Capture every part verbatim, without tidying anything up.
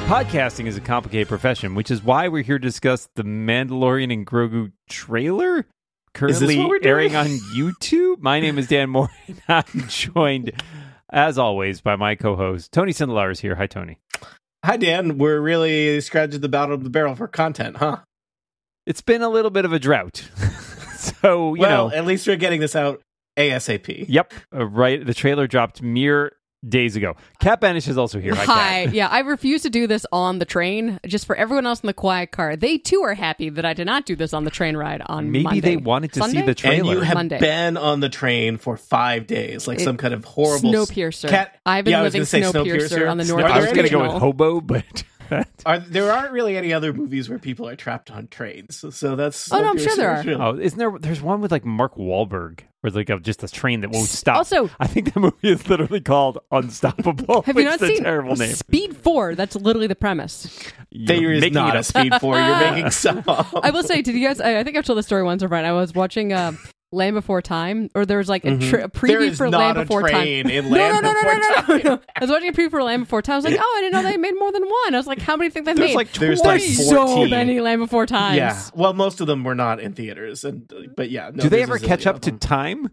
Podcasting is a complicated profession, which is why we're here to discuss the Mandalorian and Grogu trailer currently airing on YouTube. My name is Dan Moore, and I'm joined, as always, by my co-host, Tony Sindelar is here. Hi, Tony. Hi, Dan. We're really scratching the bottom of the barrel for content, huh? It's been a little bit of a drought. so, you well, know. At least we're getting this out ASAP. Yep. Uh, right. The trailer dropped mere days ago. Kat Banish is also here. Hi, Hi. Kat. Yeah, I refuse to do this on the train. Just for everyone else in the quiet car, they too are happy that I did not do this on the train ride on Maybe Monday. they wanted to Sunday? see the trailer. And you have Monday. been on the train for five days, like It- some kind of horrible Snowpiercer. Cat- I've been yeah, I was living gonna say Snowpiercer, Snowpiercer on the Snow- North. I was going to go Original. with hobo, but... Are, there aren't really any other movies where people are trapped on trains, so that's. Oh, no, I'm sure there are. Snowpiercer. Oh, isn't there? There's one with like Mark Wahlberg, where it's like a, just a train that won't stop. Also- I think the movie is literally called Unstoppable. Have which you not is a seen terrible name? Speed four? That's literally the premise. You're There is making not it a up. Speed Four. You're making some. I will say, did you guys? I, I think I've told the story once or front. I was watching uh, Land Before Time, or there was like a, tr- a preview There is for not Land a Before train Time. in no, Land no, no, Before no, no, no, Time. no. I was watching a preview for Land Before Time. I was like, oh, I didn't know they made more than one. I was like, how many think they There's made? like There's twenty. like so fourteen. many Land Before Times. Yeah. Well, most of them were not in theaters, and but yeah. No, Do they there's ever a catch zillion up of to them. time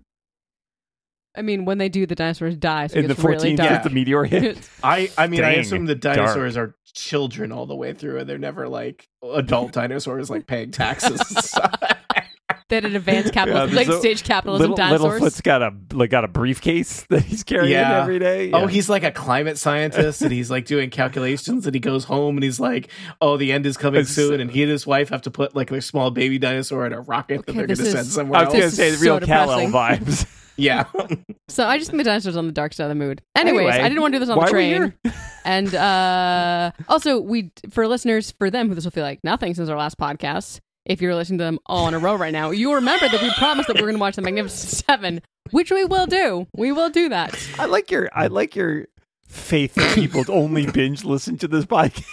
I mean, when they do, the dinosaurs die, so it in the gets really fourteenth? dark. As the meteor hit. I, I mean, I Dang, assume the dinosaurs are children all the way through, and they're never like adult dinosaurs, like paying taxes. and stuff. They had an advanced capital, Yeah, late so stage capitalism Little, dinosaurs. Littlefoot's got a like got a briefcase that he's carrying Yeah. every day. Oh, Yeah. he's like a climate scientist, and he's like doing calculations, and he goes home, and he's like, "Oh, the end is coming It's- soon," and he and his wife have to put like their small baby dinosaur in a rocket Okay, that they're this going to is- send somewhere I was else. going to say the is real so Kal-El depressing. vibes. Yeah. So I just think the dinosaurs on the dark side of the mood. Anyways, Anyway, I didn't want to do this on why the are we train. here? And uh, also, we for listeners, for them who this will feel like nothing since our last podcast, if you're listening to them all in a row right now, you remember that we promised that we were going to watch the Magnificent Seven, which we will do. We will do that. I like your I like your faith that people only binge listen to this podcast.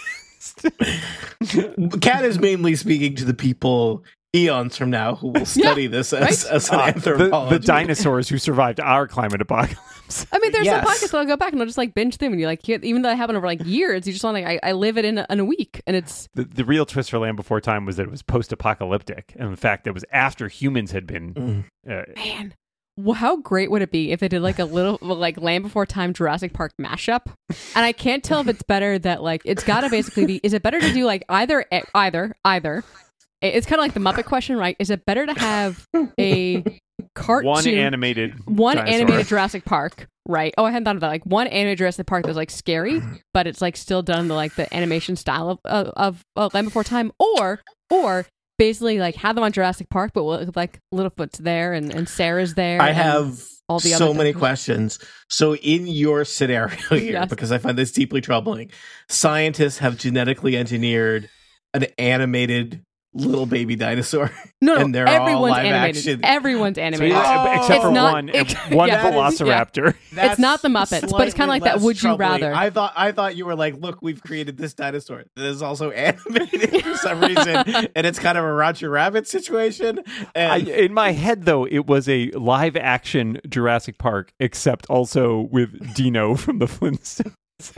Cat is mainly speaking to the people eons from now who will study this as, right? as an Uh, the, anthropology. the dinosaurs who survived our climate apocalypse. I mean, there's Yes. some podcasts that I'll go back and I'll just like binge them, and you like, even though it happened over like years, you just want like, I, I live it in a, in a week, and it's The, the real twist for Land Before Time was that it was post-apocalyptic, and in fact, it was after humans had been. Mm. Uh, man. Well, how great would it be if they did like a little like Land Before Time Jurassic Park mashup? And I can't tell if it's better that like it's got to basically be. Is it better to do like either either either? It's kind of like the Muppet question, right? Is it better to have a cartoon one animated, one dinosaur. animated Jurassic Park, right? Oh, I hadn't thought of that. Like one animated Jurassic Park that's like scary, but it's like still done the like the animation style of of, of, of Land Before Time, or or basically like have them on Jurassic Park, but with, like Littlefoot's there and, and Sarah's there. I and have all the so other many dinosaurs. questions. So, in your scenario here, Yes. because I find this deeply troubling, scientists have genetically engineered an animated little baby dinosaur. No, no, and they're all everyone's live animated. action. Everyone's So, animated. yeah, Oh. except for It's not- one, it- one yeah, that is- Velociraptor. That's not the Muppets, but it's kinda slightly like that less Would You troubling. Rather. I thought I thought you were like, look, we've created this dinosaur that is also animated for some reason, and it's kind of a Roger Rabbit situation. I, And in my head, though, it was a live-action Jurassic Park, except also with Dino from the Flintstones.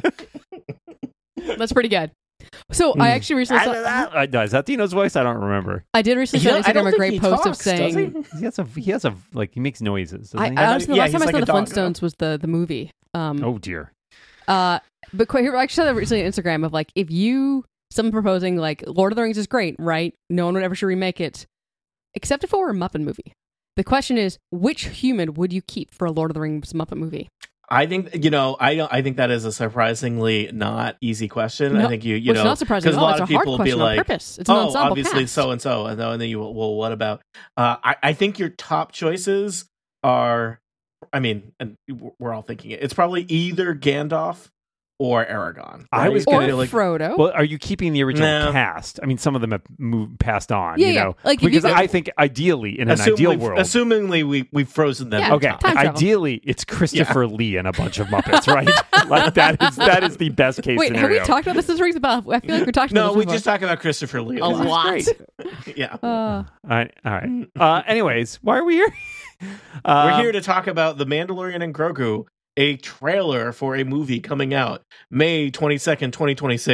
That's pretty good. So I actually recently saw, Uh, no, is that Dino's voice? I don't remember. I did recently You see know, on I don't Instagram a think great he post of talks, does saying. He has a he has a like he makes noises. doesn't I, he? I honestly, the Yeah, last time he's I saw like the a dog. Flintstones was the the movie. Um, oh dear. Uh, but quite here, I actually saw that recently on Instagram of like, if you, someone proposing like Lord of the Rings is great, right? No one would ever should remake it, except if it were a Muppet movie. The question is, which human would you keep for a Lord of the Rings Muppet movie? I think you know, I don't. I think that is a surprisingly not easy question. No, I think you, you Which know, is not surprising at a all. lot It's a of hard people will be question on like, purpose. It's an "Oh, ensemble obviously cast. so and so," and then you, well, what about? Uh, I, I think your top choices are. I mean, and we're all thinking it. It's probably either Gandalf or Aragorn. I was Or gonna like, Frodo. Well, are you keeping the original No. cast? I mean, some of them have moved passed on. Yeah, you yeah. know, Like, if you because go- I think ideally in an assumingly, ideal world, assumingly we we've frozen them. Yeah, okay, time travel. ideally it's Christopher Lee and a bunch of Muppets, right? Like that is that is the best case Wait, have scenario. we talked about this? This rings a bell. I feel like we talked about No, this we before. just talk about Christopher Lee. A This is lot. great. Yeah. Uh, All right, all right. Uh, anyways, why are we here? Um, We're here to talk about The Mandalorian and Grogu, a trailer for a movie coming out May twenty-second, twenty twenty-six,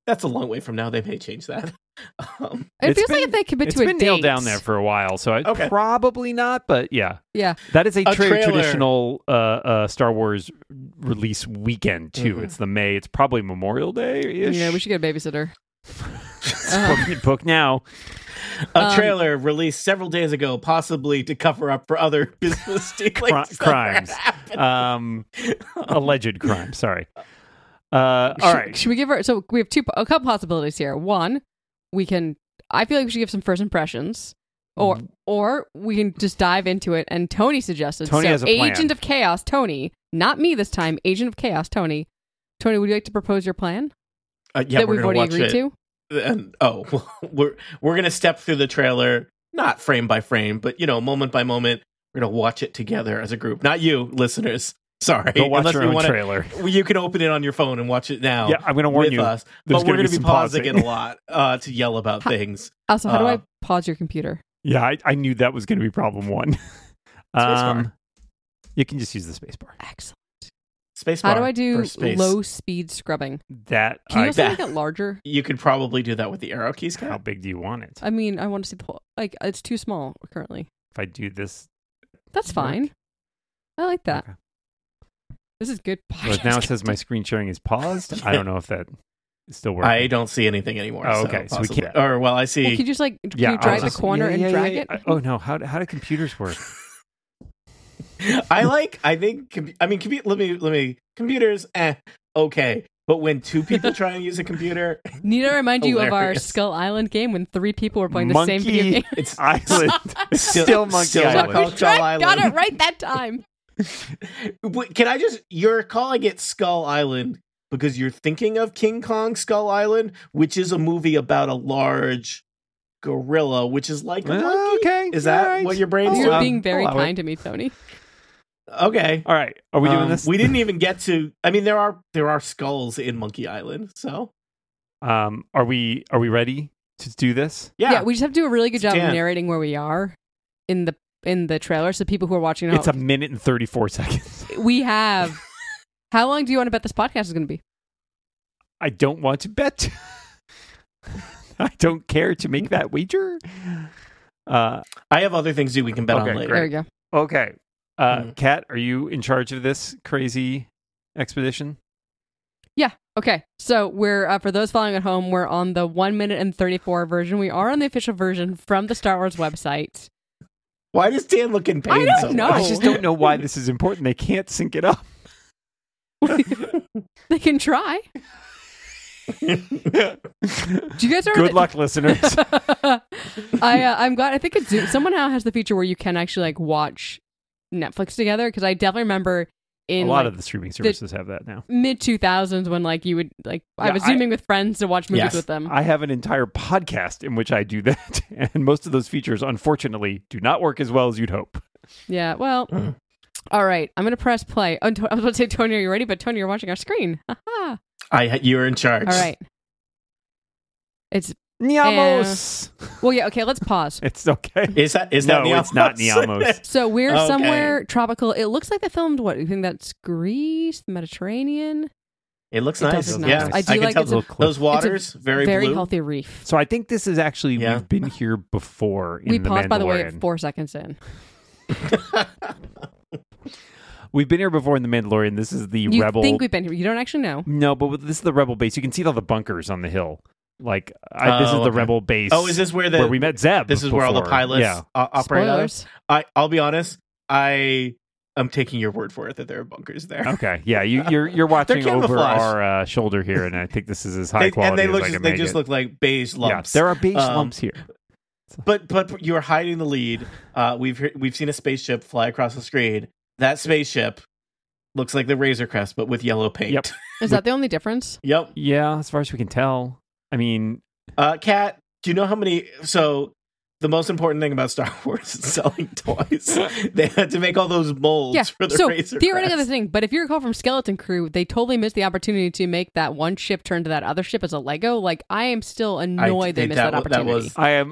that's a long way from now. They may change that. Um, It It's feels been- like if they commit It's to a been date. nailed down there for a while, so I, Okay. probably not. But yeah, Yeah. that is a, A tra- trailer. traditional uh, uh, Star Wars release weekend too. Mhm. It's the May. It's probably Memorial Day ish. Yeah, we should get a babysitter. book, book now. a Um, trailer released several days ago, possibly to cover up for other business dealings Cri- that are crimes. happening. Um, alleged crime. Sorry. Uh, all should, right. Should we give her? So we have two, a couple possibilities here. One, we can. I feel like we should give some first impressions, or or we can just dive into it. And Tony suggested. Tony so has a plan. Agent of Chaos, Tony, not me this time. Agent of Chaos, Tony. Tony, would you like to propose your plan Uh, yeah, that we're we've gonna already watch agreed it. to? And oh, we're we're gonna step through the trailer, not frame by frame, but you know, moment by moment. We're gonna watch it together as a group. Not you, listeners. Sorry, Go watch unless your you own wanna, trailer. You can open it on your phone and watch it now. Yeah, I'm going to warn with you. us, there's but we're gonna going be to be some pausing pausing. it a lot uh, to yell about Ha- things. Also, how do Uh, I pause your computer? Yeah, I, I knew that was going to be problem one. um, you can just use the space bar. Excellent. Space How bar do I do for space. low speed scrubbing? That Can you I, also that- make it larger? You could probably do that with the arrow keys. how Kat. big do you want it? I mean, I want to see the whole. Like, it's too small currently. If I do this, That's Work. fine. I like that. Okay. This is good. Well, now it says my screen sharing is paused. I don't know if that is still working. I don't see anything anymore. Oh, so okay, so we possibly- can't- Or well, I Well, see. can you just like can Yeah, you I drag was the just- corner yeah, and yeah, drag yeah, it? yeah. Oh no, how do, how do computers work? I like. I think. com- I mean, compu- let me. Let me. Computers. Eh. Okay. But when two people try and use a computer, Need to remind you of our Hilarious. Skull Island game when three people were playing the same video Monkey game. it's Island. It's still, still- Monkey still not Island. called Skull Right, got Island. it right that time. Wait, can I just? You're calling it Skull Island because you're thinking of King Kong Skull Island, which is a movie about a large gorilla, which is like a Uh, monkey. okay, Is that alright. what your brain's You're doing? being very allow it. kind to me, Tony. Okay. All right, are we doing Um, this? We didn't even get to. I mean, there are there are skulls in Monkey Island, so Um, are we are we ready to do this? yeah. Yeah, we just have to do a really good job Dan. of narrating where we are in the in the trailer, so people who are watching at It's a home, minute and thirty four seconds. we have. How long do you want to bet this podcast is going to be? I don't want to bet. I don't care to make that wager. Uh, I have other things that we can bet Okay, on later. great. There we go. okay, uh, Mm. Kat, are you in charge of this crazy expedition? Okay, so we're uh, for those following at home, we're on the one minute and thirty four version. We are on the official version from the Star Wars website. Why does Dan look in pain? I don't so know. much? I just don't know why this is important. They can't sync it up. They can try. Do you guys remember? Good luck, listeners. I uh, I'm glad. I think it's Zoom. Someone now has the feature where you can actually like watch Netflix together, because I definitely remember in A lot like, of the streaming services have that now. mid two thousands when like you would like I Yeah, was I- zooming with friends to watch movies Yes. with them. I have an entire podcast in which I do that, and most of those features, unfortunately, do not work as well as you'd hope. Yeah. Well. Mm. All right. I'm gonna press play. Oh, To- I was about to say, Tony, are you ready? But Tony, you're watching our screen. Haha. I you're in charge. All right. It's Niamos. well, yeah. Okay. Let's pause. It's okay. Is that is No, that it's not Niamos. So we're Okay. somewhere tropical. It looks like they filmed what? You think that's Greece, the Mediterranean? It looks It nice. does look Yeah, nice. I do can like tell it's a- those waters very, Very blue. healthy reef. So I think this is actually Yeah. we've been here before. In We the paused, by the way, Mandalorian. at four seconds in. We've been here before in the Mandalorian. This is the You rebel. think we've been here? You don't actually know. No, but this is the rebel base. You can see all the bunkers on the hill. Like I, this is Oh, the okay. rebel base. Oh, is this where the where we met Zeb? this is where all the before. pilots Yeah. uh, operate out of? Spoilers. I I'll be honest. I am taking your word for it that there are bunkers there. Okay. Yeah. You, you're you're watching over camouflage. our uh, shoulder here, and I think this is as high They- quality and they look as I just, can they make just it. look like beige lumps. Yeah, there are beige Um, lumps here. But but you're hiding the lead. Uh, we've he- we've seen a spaceship fly across the screen. That spaceship looks like the Razor Crest, but with yellow paint. Yep. Is that the only difference? Yep. Yeah, as far as we can tell. I mean, Uh, Kat, do you know how many? So the most important thing about Star Wars is selling toys. They had to make all those molds Yeah. for the So Razor theoretically, the Crest. thing. But if you recall from Skeleton Crew, they totally missed the opportunity to make that one ship turn to that other ship as a Lego. Like I am still annoyed they I- missed that that, wa- that opportunity. was- I am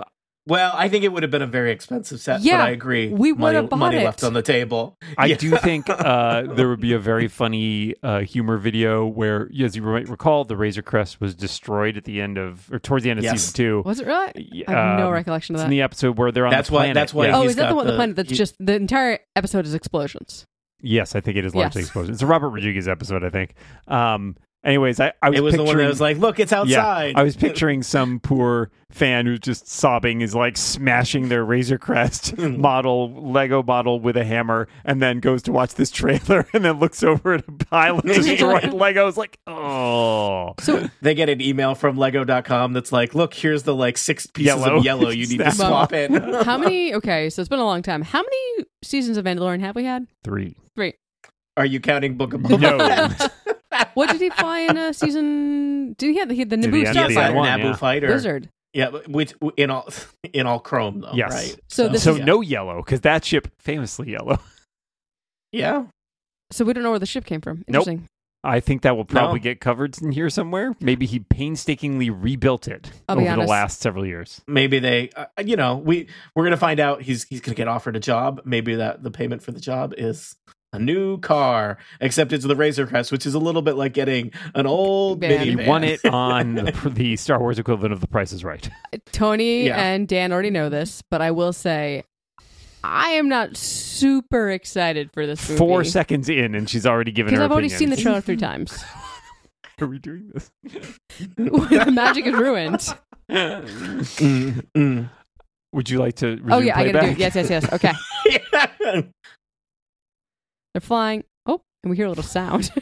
Well, I think it would have been a very expensive set, Yeah, but I agree. we would money, have bought money it. left on the table. I Yeah. do think uh, there would be a very funny uh, humor video where, as you might recall, the Razor Crest was destroyed at the end of, or towards the end of Yes. season two. Was it really? Y- I have no um, recollection of It's that. in the episode where they're on That's the why- planet. that's why Yeah. Oh, he's is that the got one? The the- planet that's he- just the entire episode is explosions. Yes, I think it is largely Yes. exposed. It's a Robert Rodriguez episode, I think. Um, anyways, I, I was It was the picturing, one that was like, look, it's outside. Yeah, I was picturing some poor fan who's just sobbing, is like smashing their Razor Crest model, Lego model with a hammer, and then goes to watch this trailer and then looks over at a pile of destroyed Legos like, oh. So They get an email from Lego dot com that's like, look, here's the like six pieces Yellow. of yellow you need to Snap. swap in. how many? Okay, so it's been a long time. How many seasons of Mandalorian have we had? Three. Three. Are you counting Book of Boba No. Fett? What did he fly in a season? Did he have the, he had the Did Naboo he have Yeah, the Starfighter? end one, Naboo yeah. fighter. Blizzard? Yeah, but which in all in all chrome though, Yes. right? So this So is- no yellow, because that ship famously yellow. Yeah. So we don't know where the ship came from. Nope. Interesting. I think that will probably No. get covered in here somewhere. Maybe he painstakingly rebuilt it I'll be over the honest. last several years. Maybe they uh, you know, we we're going to find out he's he's going to get offered a job. Maybe that the payment for the job is a new car, except it's the Razor Crest, which is a little bit like getting an old Man. He minivan. won it on the, the Star Wars equivalent of The Price is Right. Tony Yeah. and Dan already know this, but I will say, I am not super excited for this movie. Four seconds in, and she's already given because her I've already seen the opinions. trailer three times. Are we doing this? The magic is ruined. Mm, mm. Would you like to resume Oh yeah, I gotta playback? do. Yes, yes, yes. Okay, Yeah. they're flying. Oh, and we hear a little sound.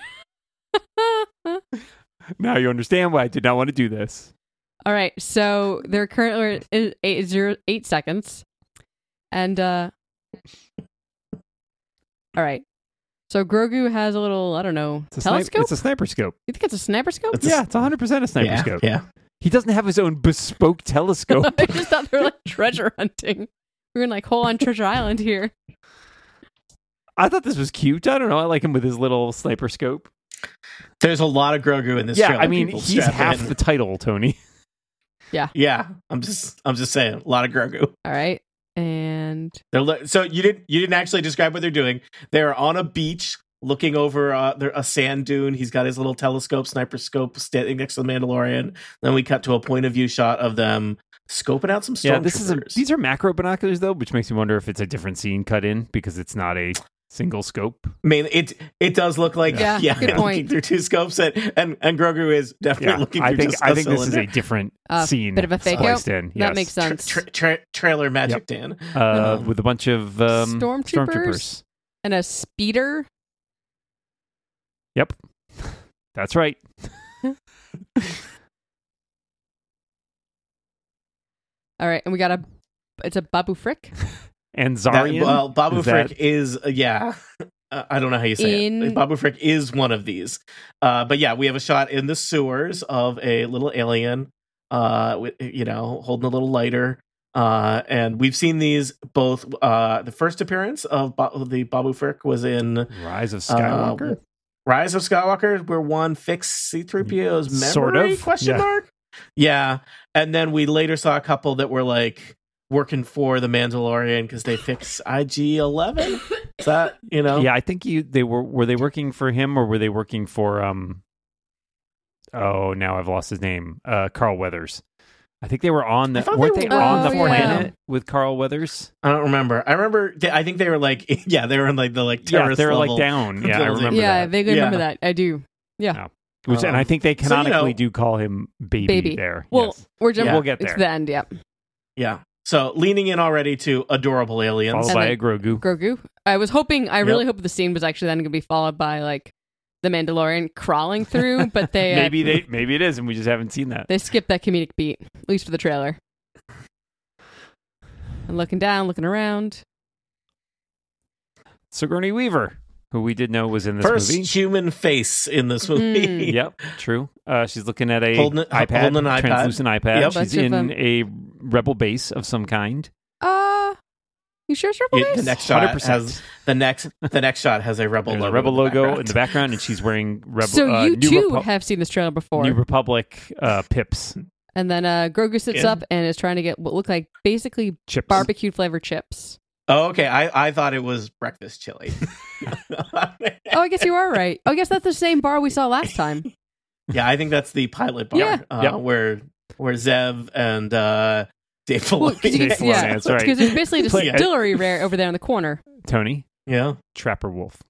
Now you understand why I did not want to do this. All right, so they're currently at eight zero eight seconds, and uh, all right. So Grogu has a little, I don't know, It's a, snipe- telescope. it's a sniper scope. You think it's a sniper scope? It's a- Yeah, it's one hundred percent a sniper yeah, scope. yeah. He doesn't have his own bespoke telescope. I just thought they were like treasure hunting. We're in like whole on Treasure Island here. I thought this was cute. I don't know. I like him with his little sniper scope. There's a lot of Grogu in this Yeah, trailer. I mean, people he's strap half in. the title, Tony. Yeah, I'm just I'm just saying, a lot of Grogu. All right, and They're li- so you didn't you didn't actually describe what they're doing. They're on a beach looking over uh, there, a sand dune. He's got his little telescope, sniper scope, standing next to the Mandalorian. Then we cut to a point of view shot of them scoping out some stormtroopers. Yeah, this is a, these are macro binoculars though, which makes me wonder if it's a different scene cut in because it's not a single scope. I mean, it it does look like Yeah, yeah, good looking point. through two scopes, and and, and Grogu is definitely Yeah, looking I through think just I a think this is a cylinder. different Uh, scene. bit of a fake spliced out? in. that Yes. makes Tra- sense. tra- tra- trailer magic, Dan. Uh, Um, with a bunch of um, Stormtroopers? stormtroopers. And a speeder. Yep, that's right. All right, and we got a. It's a Babu Frick And That- Zarian. well, Babu is Frick that- is uh, yeah. Uh, I don't know how you say In- it. Babu Frick is one of these. Uh, but yeah, we have a shot in the sewers of a little alien, uh, with, you know, holding a little lighter. Uh, and we've seen these both. Uh, the first appearance of ba- the Babu Frick was in Rise of uh, Skywalker. Rise of Skywalker, where one fixed C three P O's memory? Sort of, Question yeah. mark. Yeah, and then we later saw a couple that were like working for the Mandalorian because they fixed I G eleven. Is that you know? Yeah, I think you they were were they working for him or were they working for um oh now I've lost his name. Uh Carl Weathers. I think they were on I the thought weren't they they, were on on the the planet with Carl Weathers? I don't remember. I remember. They, I think they were like, yeah, they were in like the like Yeah, terrorist they were like level. down. Yeah, I building. remember yeah, I that. vaguely Yeah. remember that. I do. Which and I Um, think they so, you canonically know- do call him baby, Baby. there. Well, yes. we're jumping. Yeah. We'll get It's there. the end. Yep. Yeah. So leaning in already to adorable aliens. Followed And by then- a Grogu. Grogu. I was hoping. I really Yep. hope the scene was actually then going to be followed by like the Mandalorian crawling through, but they uh, Maybe they maybe it is and we just haven't seen that. they skipped that comedic beat, at least for the trailer. And looking down, looking around. Sigourney Weaver, who we did know was in this First movie. human face in this movie. Mm. Yep, true. Uh, she's looking at a Holding it- iPad, holding an iPad. translucent iPad. Yep. She's Bunch of, in um, a rebel base of some kind. Uh, you sure it's Rebel Yeah, the Base? next one hundred shot percent. has the next the next shot has a rebel There's logo. a rebel in the logo in background. the background, and she's wearing rebel. So uh, you New too Repu- have seen this trailer before. New Republic uh, pips And then uh, Grogu sits Yeah. up and is trying to get what look like basically Chips. barbecue flavored chips. Oh, okay. I, I thought it was breakfast chili. Oh, I guess you are right. Oh, I guess that's the same bar we saw last time. Yeah, I think that's the pilot bar Yeah. uh, Yep. where where Zev and uh, Dave Well, Filoni. 'cause you can- Dave Filoni, yeah, that's right. because there's basically a Yeah. distillery rare over there in the corner. Tony, yeah. Trapper Wolf.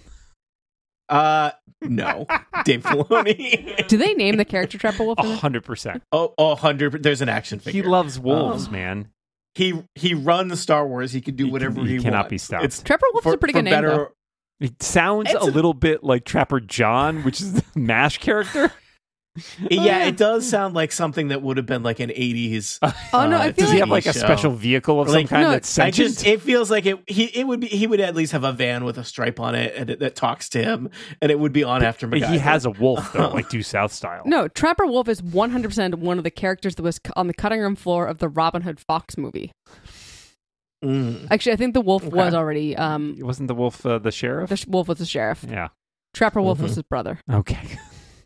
Uh, no. Dave Filoni. Do they name the character Trapper Wolf? A in it? hundred percent. oh, oh, one hundred. There's an action He figure. loves wolves, Oh. man. he he runs Star Wars. He can do He whatever can- he, he cannot wants. be stopped. It's Trapper Wolf is for, a pretty for good name, better. though. It sounds It's a a- little bit like Trapper John, which is the MASH character. Yeah, yeah. it does sound like something that would have been like an eighties. Oh, no, I uh, feel Does he like- have like a show. special vehicle of some Like, kind no, that's I sentient? just it feels like it he it would be he would at least have a van with a stripe on it and it, that talks to him and it would be on after MacGyver. He has a wolf though, like Due South style. No, Trapper Wolf is one hundred percent one of the characters that was cu- on the cutting room floor of the Robin Hood Fox movie. Mm. Actually, I think the wolf Okay. was already. Um, Wasn't the wolf uh, the sheriff? the sh- wolf was the sheriff. Yeah. Trapper Wolf Mhm. was his brother. Okay.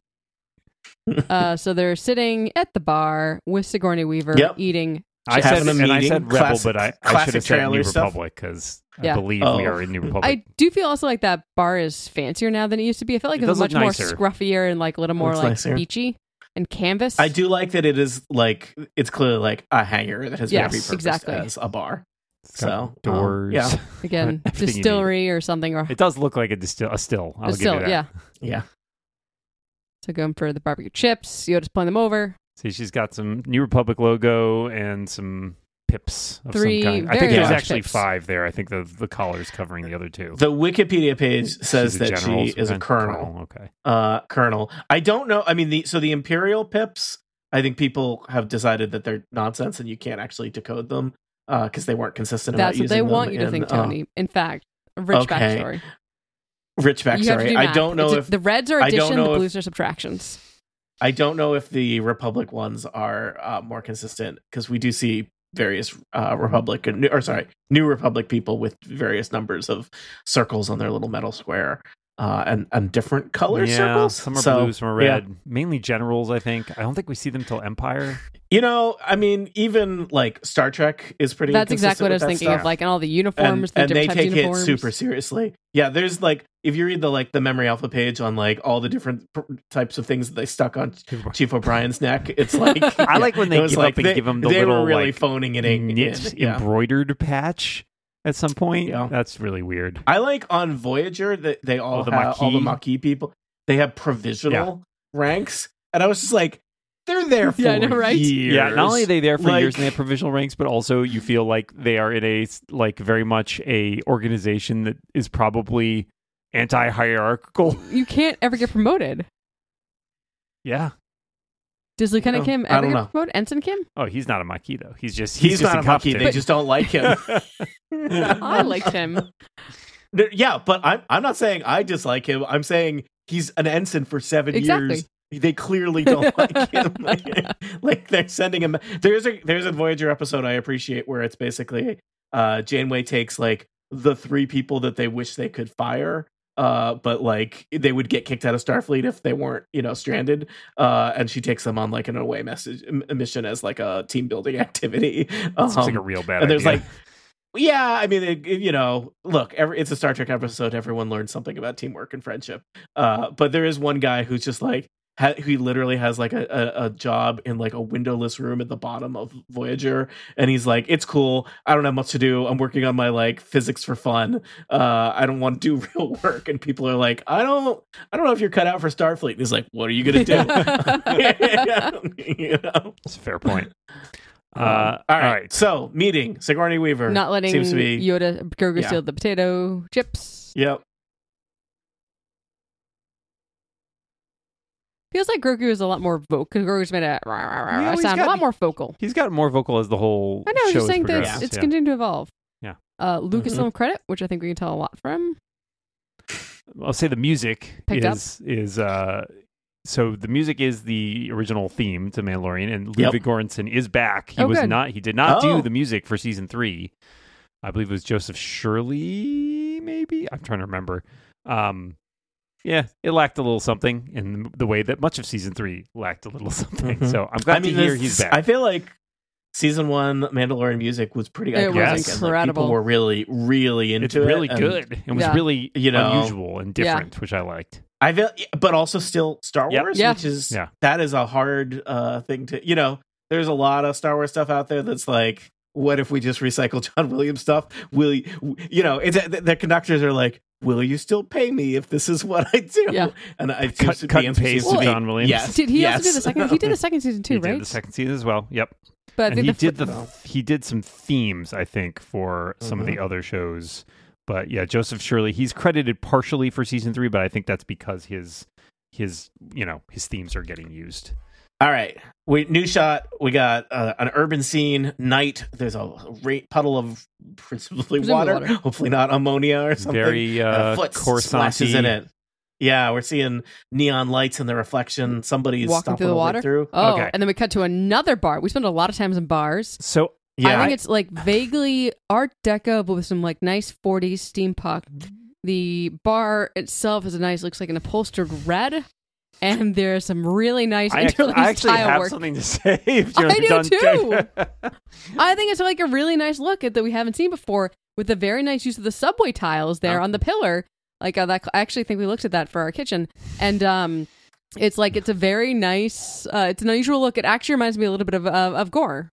Uh, so they're sitting at the bar with Sigourney Weaver Yep. eating. I Having said, a and I meeting, said Rebel, classic- but I, I should classic have said New trailer stuff. Republic because Yeah. I believe Oh. we are in New Republic. I do feel also like that bar is fancier now than it used to be. I felt like It it, was does much look more nicer. scruffier and like a little more Looks like nicer. beachy and canvas. I do like that it is like it's clearly like a hangar that has Yes, been repurposed exactly. as a bar. It's got So, um, doors. yeah. Again, Everything you need. distillery or something or It does look like a distill, a still. I'll still, give you that. yeah. Yeah. So going for the barbecue chips. Yoda's pulling them over. See, she's got some New Republic logo and some pips of Three some kind. I very think there's large actually pips. five there. I think the the collar's covering the other two. The Wikipedia page says She's a that general, she is a okay. colonel. Okay. Uh, colonel. I don't know. I mean, the so the Imperial pips. I think people have decided that they're nonsense and you can't actually decode them because they weren't consistent. That's about what they using want them you to in, think, uh, Tony. In fact, a rich okay. backstory. rich You have to backstory. do I math. don't know It's- if the reds are I don't addition, know the if- blues are subtractions. I don't know if the Republic ones are uh, more consistent because we do see various uh, Republic or sorry, New Republic people with various numbers of circles on their little metal square uh, and and different color yeah, circles. some are So, blue, some are yeah. red. Mainly generals, I think. I don't think we see them till Empire. You know, I mean, even like Star Trek is pretty. That's exactly what I was inconsistent with thinking that of, stuff. like, and all the and, uniforms, the and they different take types of uniforms. it super seriously. Yeah, there's like if you read the like the memory alpha page on like all the different pr- types of things that they stuck on Chief O'Brien's neck. It's like I like when they it was give like up and they, give him the they little were really like phoning it in. knit Yeah. embroidered patch at some point. Yeah. That's really weird. I like on Voyager that they all Oh, the have all the Maquis? Maquis people. They have provisional ranks, and I was just like, they're there for Yeah, I know, right? years. Yeah, not only are they there for Like- years and they have provisional ranks, but also you feel like they are in a like very much a organization that is probably anti-hierarchical. You can't ever get promoted. Yeah. Does Lieutenant Oh, Kim I ever don't get know. promoted? Ensign Kim? Oh, he's not a Maquis though. He's just He's, he's, just not a Maquis. They incompetent. just don't like him. I liked him. Yeah, but I'm I'm not saying I dislike him. I'm saying he's an ensign for seven Exactly. years. They clearly don't like him. Like, like they're sending him. There's a there's a Voyager episode I appreciate where it's basically uh, Janeway takes like the three people that they wish they could fire. Uh, but like they would get kicked out of Starfleet if they weren't, you know, stranded. Uh, and she takes them on like an away message a mission as like a team building activity. Seems like a Um, real bad and there's idea. like, yeah, I mean, it, it- you know, look, every, it's a Star Trek episode. Everyone learns something about teamwork and friendship. Uh, but there is one guy who's just like, ha- he literally has like a, a, a job in like a windowless room at the bottom of Voyager. And he's like, it's cool. I don't have much to do. I'm working on my like physics for fun. Uh, I don't want to do real work. And people are like, I don't, I don't know if you're cut out for Starfleet. And he's like, what are you going to do? You know? That's a fair point. Um, Uh, all, right. all right. So meeting Sigourney Weaver. Not letting seems to be, Yoda Grogu yeah. steal the potato chips. Yep. Feels like Grogu is a lot more vocal. Because Grogu's made a rah, rah, rah, Yeah, he's sound got- a lot more vocal. He's got more vocal as the whole I know. I'm show just saying that progresses, it's, it's yeah. continuing to evolve. Yeah. Uh, Lucasfilm Mhm. credit, which I think we can tell a lot from. I'll say the music Picked up. is is uh so the music is the original theme to Mandalorian, and Yep. Ludwig Göransson is back. He Oh, was good. not. He did not Oh. do the music for season three. I believe it was Joseph Shirley. Maybe I'm trying to remember. Um, yeah, it lacked a little something in the way that much of season three lacked a little something. Mm-hmm. So I'm glad I mean, to hear he's back. I feel like season one Mandalorian music was pretty iconic. It was incredible. Like, people were really, really into it's it. It's really and, good. It was yeah. really you know, unusual and different, yeah. which I liked. I feel, but also still Star Wars, yep. yeah. which is yeah. that is a hard uh, thing to, you know, there's a lot of Star Wars stuff out there that's like, what if we just recycle John Williams stuff? Will you, you know, it's, the, the conductors are like, will you still pay me if this is what I do? Yeah. And I cut, cut and paste to John Williams. Yes. Did he yes. also do the second? He did the second season too, he right? Did the second season as well. Yep. But and he the did the no. he did some themes, I think, for some mm-hmm. of the other shows. But yeah, Joseph Shirley, he's credited partially for season three, but I think that's because his his you know his themes are getting used. All right, we new shot. We got uh, an urban scene. Night. There's a ra- puddle of presumably water, water, hopefully not ammonia or something. Very uh, foot Coruscant-y. splashes in it. Yeah, we're seeing neon lights in the reflection. Somebody's walking through the water. Through. Oh, okay. And then we cut to another bar. We spend a lot of times in bars. So yeah, I think I, it's like vaguely Art Deco, but with some like nice forties steampunk. The bar itself is a nice, looks like an upholstered red. And there's some really nice I interlaced actually, I actually tile have work. something to say. If you're I do done too. I think it's like a really nice look at that we haven't seen before, with a very nice use of the subway tiles there oh. on the pillar. Like uh, that, I actually think we looked at that for our kitchen, and um, it's like it's a very nice. Uh, it's an unusual look. It actually reminds me a little bit of uh, of Gore.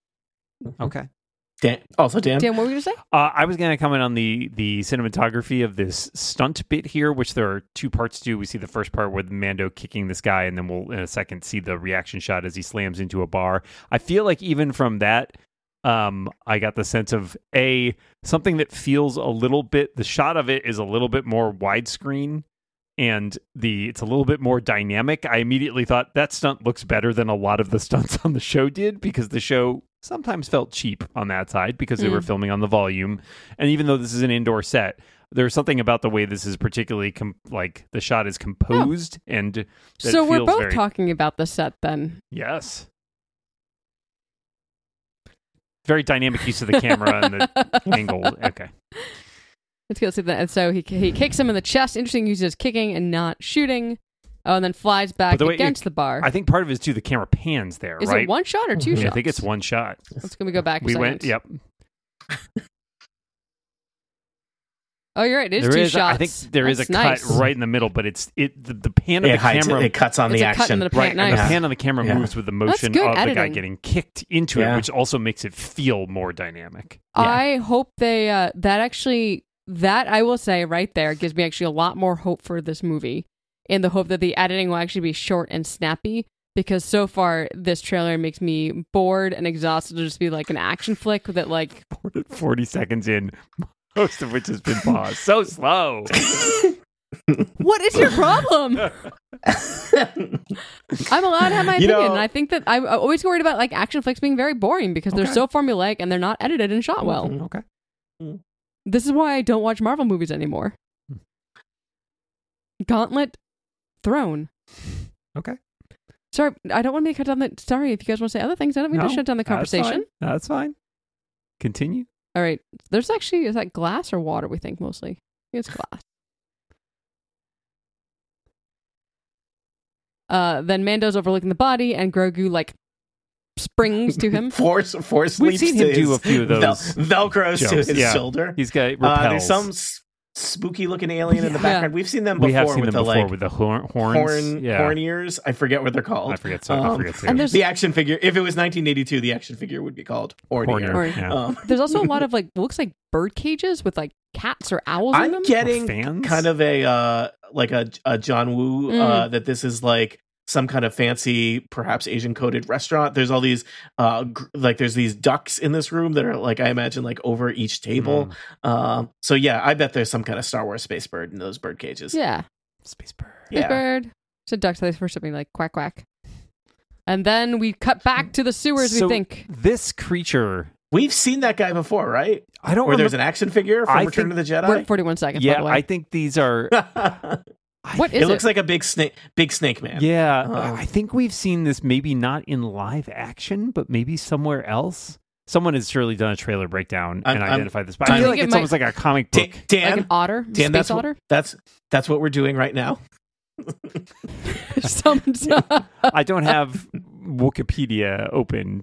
Okay. Dan, also, Dan. Dan, what were you going to say? Uh, I was going to comment on the the cinematography of this stunt bit here, which there are two parts to. We see the first part with Mando kicking this guy, and then we'll, in a second, see the reaction shot as he slams into a bar. I feel like even from that, um, I got the sense of, A, something that feels a little bit, the shot of it is a little bit more widescreen, and the it's a little bit more dynamic. I immediately thought that stunt looks better than a lot of the stunts on the show did, because the show sometimes felt cheap on that side because they mm. were filming on the volume. And even though this is an indoor set, there's something about the way this is particularly com- like the shot is composed. Oh. And so we're both very... talking about the set then. Yes. Very dynamic use of the camera and the angle. Okay. Let's go see that. And so he he kicks him in the chest. Interesting, he uses kicking and not shooting. Oh, and then flies back the way, against it, the bar. I think part of it is too the camera pans there, is right? Is it one shot or two yeah, shots? I think it's one shot. Let's go, we go back a We second. went, yep. Oh, you're right. It is there two is, shots. I think there That's is a nice. cut right in the middle, but it's it the, the pan of it the camera. It, it cuts on it's the a action. Cut into the pan, right, nice. and the pan on the camera yeah. moves with the motion good of editing. the guy getting kicked into yeah. it, which also makes it feel more dynamic. Yeah. I hope they, uh, that actually, that I will say right there gives me actually a lot more hope for this movie, in the hope that the editing will actually be short and snappy, because so far this trailer makes me bored and exhausted to just be like an action flick that like forty seconds in, most of which has been paused. So slow. What is your problem? I'm allowed to have my You opinion, know- and I think that I'm always worried about like action flicks being very boring because they're Okay. so formulaic and they're not edited and shot well. Okay. This is why I don't watch Marvel movies anymore. Gauntlet, Throne. Okay. Sorry, I don't want me to cut down the. Sorry, if you guys want to say other things, I don't mean No, to shut down the That's conversation. fine. That's fine. Continue. All right, there's actually is that glass or water? We think mostly. I think it's glass. Uh, then Mando's overlooking the body, and Grogu like springs to him. Force, force We've leaps seen to him do his a few of those Vel- Velcros to jumps, his yeah. shoulder. He's got repels. Uh, there's some s- spooky looking alien in the Yeah. background. We've seen them before we have seen with them the before like with the horn, horns. horn, yeah. horn ears. I forget what they're called. I forget. So I Um, forget. Too. and there's- The action figure. If it was nineteen eighty-two, the action figure would be called horn Horn ear. ear, Horn. yeah. Um, There's also a lot of like looks like bird cages with like cats or owls in I'm them. getting Or fans? kind of a uh, like a, a John Woo Mm. uh, that this is like some kind of fancy, perhaps Asian coded restaurant. There's all these uh, gr- like there's these ducks in this room that are like I imagine like over each table. Mm. Um, so yeah, I bet there's some kind of Star Wars space bird in those bird cages. Yeah, Space bird. Big Yeah. bird. So ducks they first something like quack quack, and then we cut back to the sewers. So we think this creature. We've seen that guy before, right? I don't. Where there's remember, an action figure from I Return think of the we're Jedi. at forty-one seconds. by yeah, the way. I think these are. What is it it? looks like a big snake, big snake man. Yeah, Um, I think we've seen this maybe not in live action, but maybe somewhere else. Someone has surely done a trailer breakdown I'm, and I'm, identified this, but I I feel think like it it's might- almost like a comic book. Dan, Like an otter, Dan, space that's otter. what, that's that's what we're doing right now. Some, I don't have Wikipedia open.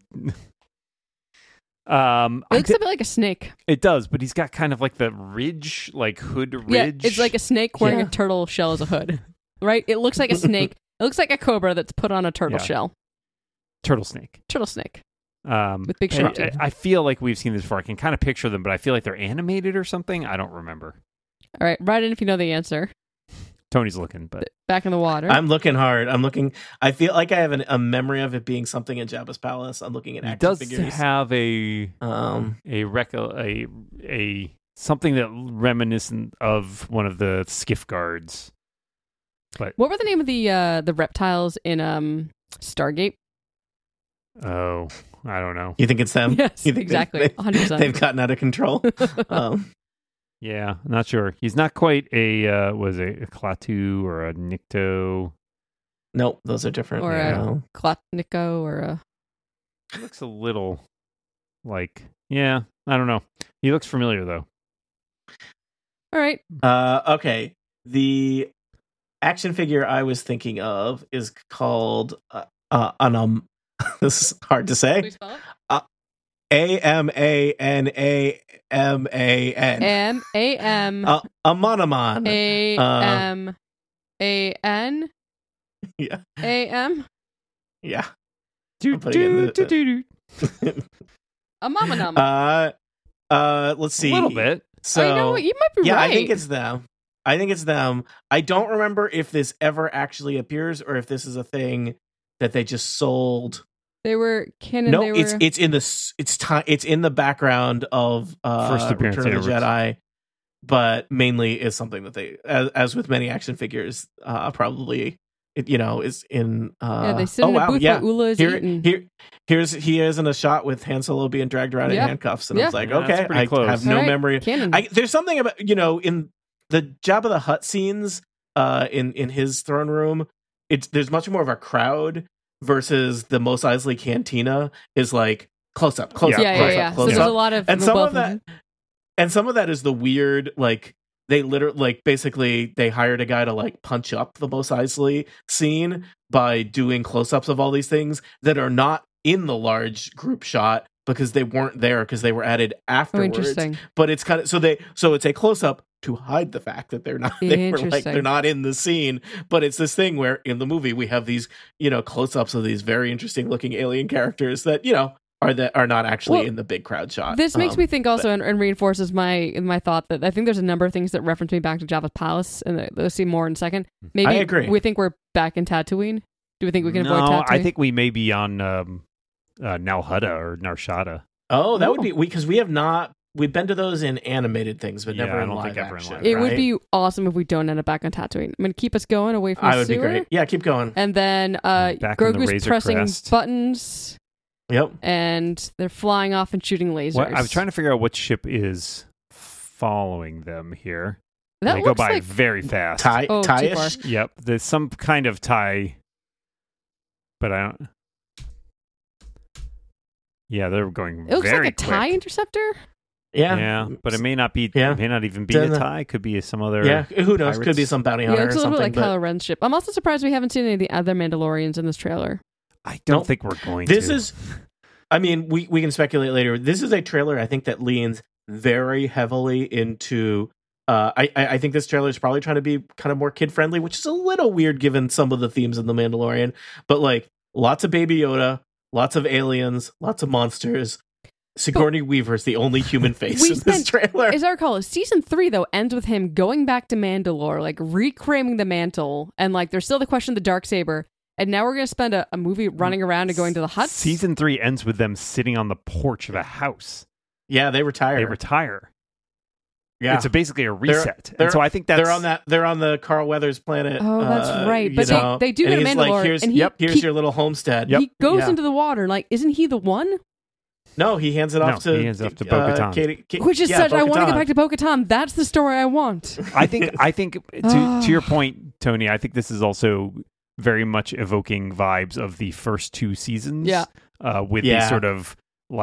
Um, it I looks thi- a bit like a snake. it does, but he's got kind of like the ridge, like hood ridge. Yeah, it's like a snake wearing Yeah. a turtle shell as a hood. Right? It looks like a snake. It looks like a cobra that's put on a turtle Yeah. shell. turtle snake. Turtle snake. Um, With big I- sharp I, teeth. I feel like we've seen this before. I can kind of picture them, but I feel like they're animated or something. I don't remember. All right, write in if you know the answer. Tony's looking, but Back in the water. I'm looking hard. I'm looking. I feel like I have an, a memory of it being something in Jabba's palace. I'm looking at he action does figures. have a um, a reco- a a something that reminiscent of one of the skiff guards. But what were the name of the uh, the reptiles in um Stargate? oh, I don't know. you think it's them? Yes, You think exactly. They, one hundred percent. they've gotten out of control. um, Yeah, I'm not sure. He's not quite a uh, was it a Klaatu or a Nikto. nope, those are different. Or a- No. Klotnico or a He looks a little like yeah. I don't know. He looks familiar though. All right. Uh, okay. The action figure I was thinking of is called uh, uh, an um. This is hard to say. Please spell it. A M A N A M A N. M A M Uh, a monomon. A M A N Yeah. A M Yeah. Do, putting it in do, the- do, do, do. a mama num. uh, uh, let's see. A little bit. So oh, you know what? You might be yeah, right. I think it's them. I think it's them. I don't remember if this ever actually appears or if this is a thing that they just sold. They were canon. no, they were... it's it's in the s- it's time it's in the background of uh, First appearance Return of the in a- Jedi, but mainly is something that they, as, as with many action figures, uh, probably it, you know is in. Uh, yeah, they sit oh in a wow, booth yeah. while Ula is Here, eating. here, here's he is in a shot with Han Solo being dragged around Yeah. in handcuffs, and I Yeah. was like, Yeah, that's okay, pretty I close. have no All right. memory. Canon. I, there's something about you know in the Jabba the Hutt scenes, uh, in in his throne room, it's there's much more of a crowd versus the Mos Eisley Cantina is like close up, close Yeah, up, yeah, close yeah, yeah. up, So close there's up, a lot of and some both of that, them. and some of that is the weird like. They literally, like, basically, they hired a guy to like punch up the Mos Eisley scene by doing close-ups of all these things that are not in the large group shot because they weren't there because they were added Oh, afterwards. interesting. But it's kind of so they so it's a close-up to hide the fact that they're not they were like Interesting. they're not in the scene. But it's this thing where in the movie we have these you know close-ups of these very interesting looking alien characters that you know are that are not actually Well, in the big crowd shot. This makes Um, me think also and, and reinforces my my thought that I think there's a number of things that reference me back to Jabba's palace, and we'll see more in a second. Maybe I agree. we think we're back in Tatooine. Do we think we can no, avoid Tatooine? I think we may be on um, uh, Nalhutta or Narshada. Oh, that would Oh. be because we have not we've been to those in animated things, but Yeah, never I in don't live think ever in action. live it would right? be awesome if we don't end up back on Tatooine. I mean, keep us going away from I the would be sewer. great. Yeah, keep going. And then uh, Back in the Grogu's Razor pressing Crest. buttons, Yep. and they're flying off and shooting lasers. What, I was trying to figure out what ship is following them here. That they go looks by like very fast. Tie Oh, too tie-ish. Yep, there's some kind of tie, but I don't. Yeah, they're going it looks very like a quick. TIE interceptor. Yeah. Yeah, but it may not be. Yeah. It may not even be Then a the- tie. It could be some other. Yeah, who knows? Could be pirates. some bounty Yeah, hunter it looks or a little something. bit like but Kylo Ren's ship. I'm also surprised we haven't seen any of the other Mandalorians in this trailer. I don't Nope. think we're going. this to. is, I mean, we we can speculate later. This is a trailer I think that leans very heavily into. Uh, I I I think this trailer is probably trying to be kind of more kid friendly, which is a little weird given some of the themes in the Mandalorian. But like lots of Baby Yoda, lots of aliens, lots of monsters. Sigourney Weaver's the only human face We in this spent- trailer. As I recall, season three though ends with him going back to Mandalore, like reclaiming the mantle, and like there's still the question of the Darksaber. And now we're gonna spend a, a movie running around and going to the huts. Season three ends with them sitting on the porch of a house. Yeah, they retire. They retire. yeah, It's a, basically a reset. they're- and so I think that's they're on that. They're on the Carl Weathers planet. Oh, that's uh, right. you But they- know, they do and go to he's Mandalore, Like, here's, and he- yep, here's he- your little homestead. Yep. He goes Yeah. into the water, and like, isn't he the one? No, he hands it No, off to. he hands it off to uh, Bo-Katan. Katie- Ka- Which is yeah, such. I want to Bo-Katan. get back to Bo-Katan. That's the story I want. I think I think to, to your point, Tony, I think this is also very much evoking vibes of the first two seasons. Yeah. Uh, with Yeah. these sort of like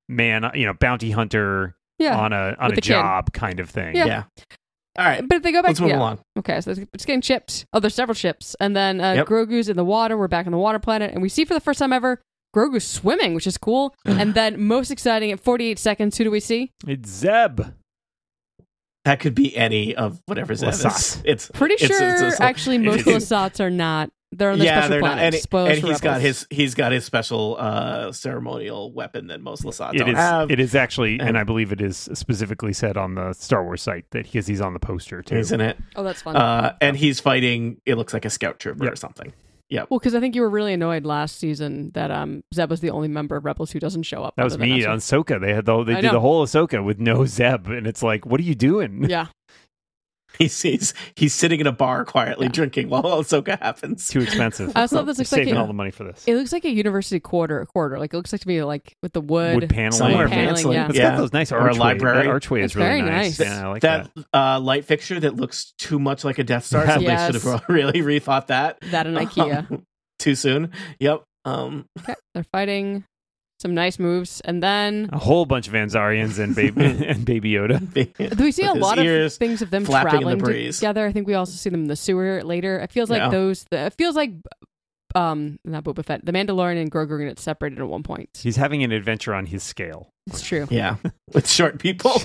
man, you know, bounty hunter Yeah. on a on With a the kid. job kind of thing. Yeah. Yeah. All right. But if they go back, Let's move yeah. along. Okay, so it's it's getting chipped. Oh, there's several chips, and then uh, Yep. Grogu's in the water. We're back on the water planet, and we see for the first time ever Grogu's swimming, which is cool. And then, most exciting, at forty-eight seconds, who do we see? It's Zeb. That could be any of whatever Zeb is. Lasat. It's Pretty it's- sure, it's- it's- actually, most of the it's- Lasats are not. They're on their yeah, special they're not, planet. and, Spoilers and for he's got Rebels. his he's got his special uh, ceremonial weapon that most Lasat It don't is. have. It is actually, and, And- I believe it is specifically said on the Star Wars site that because he's on the poster too. He's in it, Oh, that's fun. uh, and he's fighting. It looks like a scout trooper Yep. or something. well, because I think you were really annoyed last season that um, Zeb was the only member of Rebels who doesn't show up. That was other than me Ezra. on Ahsoka. They had the they I did know. the whole Ahsoka with no Zeb, and it's like, what are you doing? Yeah. He's he's, he's sitting in a bar quietly Yeah. drinking while Ahsoka happens. Too expensive. I also love this. They're Looks like saving a- all the money for this. It looks like a university quarter. Quarter. Like it looks like to me like with the wood. Wood paneling. Somewhere paneling, fancy. yeah. It's Yeah. got those nice Or a archways. library. That archway It's is really very nice. nice. Yeah, I like that that. uh, light fixture that looks too much like a Death Star. Yeah. So Yes. they should have really rethought that. That and IKEA. Um, too soon. Yep. Um, Okay, they're fighting. Some nice moves, and then A whole bunch of Anzarians and baby and Baby Yoda. do we see with a his lot of ears things of them flapping in the traveling breeze. together? I think we also see them in the sewer later. It feels like Yeah. those. It feels like, um, not Boba Fett. The Mandalorian and Grogu are going to get separated at one point. He's having an adventure on his scale. It's true. Yeah, with short people.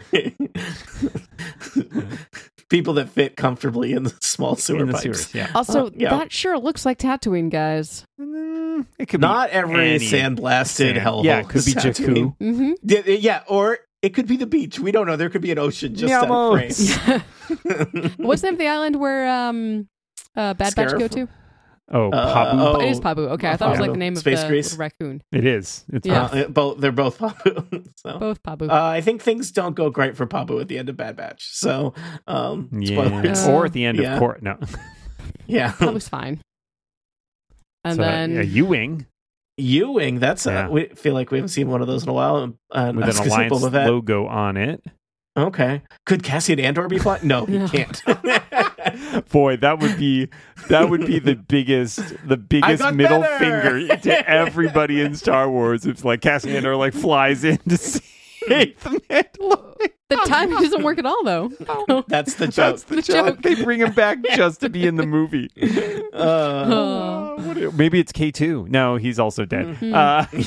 People that fit comfortably in the small sewer in the pipes. sewers, yeah. Also, Uh, yeah. that sure looks like Tatooine, guys. Mm, it could Not be every any sandblasted sand. hellhole. Yeah, it could is be Tatooine. Jakku. Mm-hmm. Yeah, yeah, or it could be the beach. We don't know. There could be an ocean just out of Yamos. frame. What's the name of the island where um, uh, Bad Batch go Scarif? to? Oh, Uh, Pabu. oh. It is Pabu. Okay, I thought it was like Pabu. the name of Space the Grease? little raccoon. It is. It's Yeah. both. Uh, both they're both Pabu. so. Both Pabu. Uh, I think things don't go great for Pabu at the end of Bad Batch. So, um, Yeah. spoilers. Uh, or at the end yeah. of court. No. Yeah, Pabu's fine. And so, then uh, U-Wing Ewing. That's Yeah. uh, we feel like we haven't seen one of those in a while. Uh, with an Oscar Alliance Boba Fett. logo on it. Okay, could Cassian Andor be flying? No, he No. can't. Boy, that would be that would be the biggest the biggest got middle better. finger to everybody in Star Wars. If like Cassian Andor like flies in to save the Mandalorian. the timing doesn't work at all, though. That's the joke. That's the, The joke. joke. They bring him back just to be in the movie. Uh, Oh. Uh, what do- maybe it's K two. No, he's also dead. Mhm. Uh,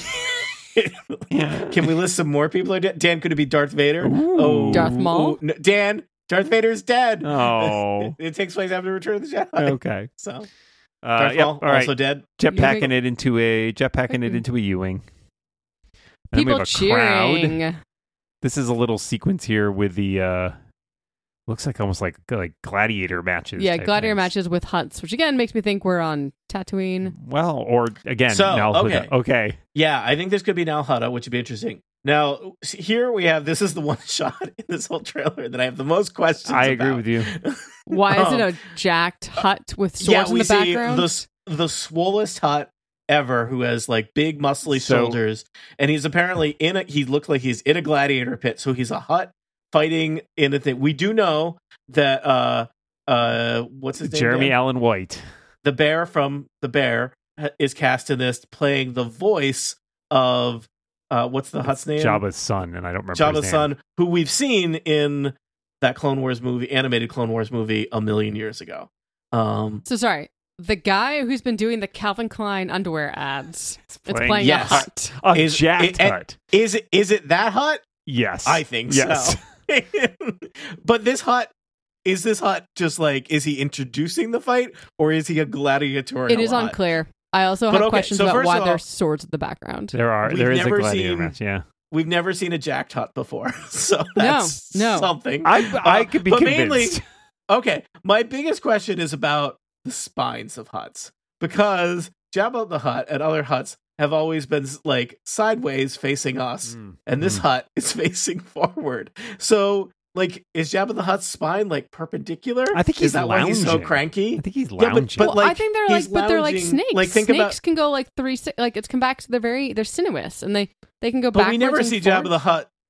yeah. Can we list some more people? Who are dead? Dan, could it be Darth Vader? Ooh. Oh, Darth Maul? ooh, no, Dan, Darth Vader's dead. Oh. it, takes place after Return of the Jedi. Okay. So Uh, Darth yep. Maul All right. also dead. Jetpacking it into a jetpacking it into a U-wing. And then we People have a crowd. cheering. This is a little sequence here with the uh looks like almost like like gladiator matches. Yeah, type gladiator things. matches with hunts, which again makes me think we're on Tatooine. Well, or again, So, Nal okay. Hutta. Okay. Yeah, I think this could be Nal Hutta, which would be interesting. Now, s- here we have this is the one shot in this whole trailer that I have the most questions I agree about. with you. Why is it Um, a jacked hut with swords yeah, in we the see background? the s- the swollest hut ever, who has like big muscly So- shoulders, and he's apparently in a. He looked like he's in a gladiator pit, so he's a hut fighting in a thing. We do know that uh uh what's his name? Jeremy Dan? Allen White. The bear from the bear ha- is cast in this, playing the voice of uh what's the hut's name? Jabba's son, and I don't remember Jabba's his name. son, who we've seen in that Clone Wars movie, animated Clone Wars movie a million years ago. Um, so sorry. The guy who's been doing the Calvin Klein underwear ads. It's playing- playing Yes. a hut. A Is- jacked it- and- hut. is it is it that hut? Yes. I think yes. so. But this hut, is this hut just like, is he introducing the fight, or is he a gladiator? in It a is hut? unclear. I also But have okay, questions so about first why of all- there's swords in the background. There are We've there is a never gladiator seen- match, yeah. We've never seen a jacked hut before, so that's no. something. I I Uh, could be but convinced. mainly, okay, my biggest question is about the spines of huts, because Jabba the Hutt and other huts have always been like sideways facing us, Mm. and this Mm. hut is facing forward. So, like, is Jabba the Hutt's spine like perpendicular? I think is he's that why he's so lounging. cranky? I think he's Yeah, but- lounging. but well, like, I think they're he's like, but they're like lounging- snakes. like, think snakes about- can go like three, si- like it's come back to they're very, they're sinuous, and they they can go But backwards. we never and see forwards. Jabba the Hutt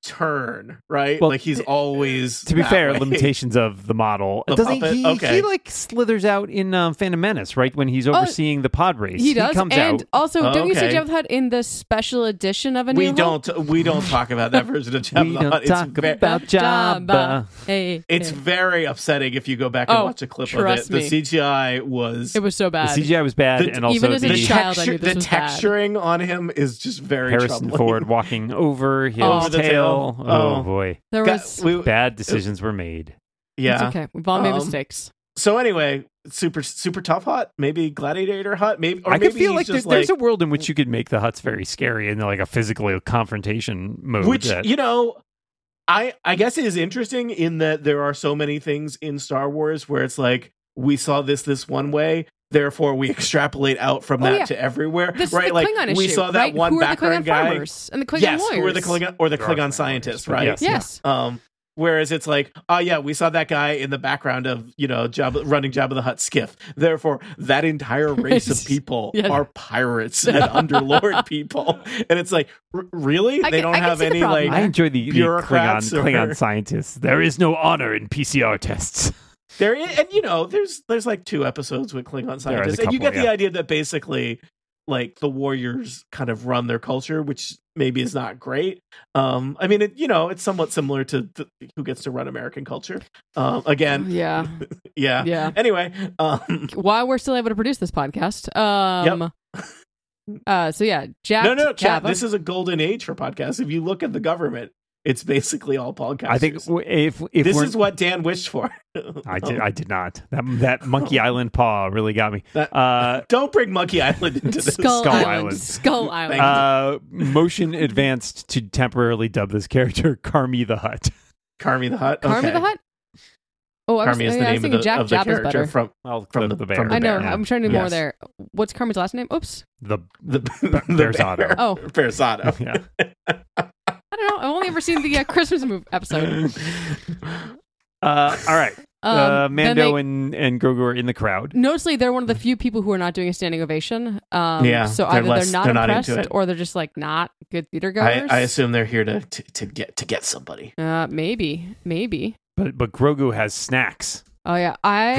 turn, right? Well, like he's always to be that fair, way. limitations of the model. The Doesn't puppet? he? Okay. He like slithers out in um, Phantom Menace, right when he's overseeing the pod race. He does, comes and out. also, Oh, don't you see okay. Jabba the Hutt in the special edition of A New We Hope? don't we don't talk about that version of Jabba We the don't Hutt. It's talk ve- about Jabba. Hey, It's hey. very upsetting if you go back and Oh, watch a clip of it. trust The me. C G I was It was so The bad. C G I was bad, The- and also even as a the the, child, I texture, knew this the was bad. texturing on him is just very Harrison troubling. Ford walking over his Over the tail. tail. Oh, Oh. boy, There Got- was. we- bad decisions were made. yeah. It's okay. We've all made Um, mistakes. So anyway, super super tough hut, maybe gladiator hut, maybe. Or I maybe could feel he's like, there, just there's like a world in which you could make the Hutts very scary in like a physical confrontation mode. which that- you know. I I guess it is interesting in that there are so many things in Star Wars where it's like we saw this this one way, therefore we extrapolate out from Oh, that yeah. to everywhere. This right? is the like Klingon we issue, saw that right? one Who are the background Klingon guy. farmers and the Klingon yes, lawyers? who are the Klingon or the There are Klingon Klingon scientists, lawyers, right? but Yes. Um, whereas it's like, oh yeah, we saw that guy in the background of you know Jabba, running Jabba the Hutt skiff. Therefore, that entire race of people Yeah. are pirates and underlord people. And it's like, r- really? I they can- don't I can have see the any problem. like. I enjoy the, the Klingon, bureaucrats or- Klingon scientists. There is no honor in P C R tests. There is, and you know, there's there's like two episodes with Klingon There is a scientists, and you couple, get the yeah. idea that basically, like the warriors kind of run their culture, which maybe is not great. Um, I mean, it, you know, it's somewhat similar to the, who gets to run American culture. Um, again, Yeah. yeah. Yeah. Anyway, um, While we're still able to produce this podcast. Um, uh, so yeah, Jack. no, no, Kat, Jabba. this is a golden age for podcasts. If you look at the government, it's basically all podcasters. I think w- if if this we're, is what Dan wished for. I did, I did not. That that Monkey Island paw really got me. That- Uh, Don't bring Monkey Island into this. Skull, Skull Island. Island. Skull Island. Thank uh, motion advanced to temporarily dub this character Carmi the Hutt. Carmi the Hut. Carmi okay. the Hut. Oh, I was, Carmi is yeah, the I was name of thinking the, Jack of the Jabba's character better. from Well, From the, the- the bear. from the I know. bear, yeah. I'm trying to do more Yes. there. What's Carmi's last name? Oops. the the, the Bearzado. Oh. Bearzado. yeah. I don't know. I've only ever seen the uh, Christmas movie episode. Uh, all right. Um, uh, then Mando they- and, and Grogu are in the crowd. Noticeably, they're one of the few people who are not doing a standing ovation. Um, Yeah, so they're either less- they're not they're not impressed, into it. or they're just like not good theater I, goers. I assume they're here to, to, to get to get somebody. Uh, maybe, maybe. But but Grogu has snacks. Oh yeah,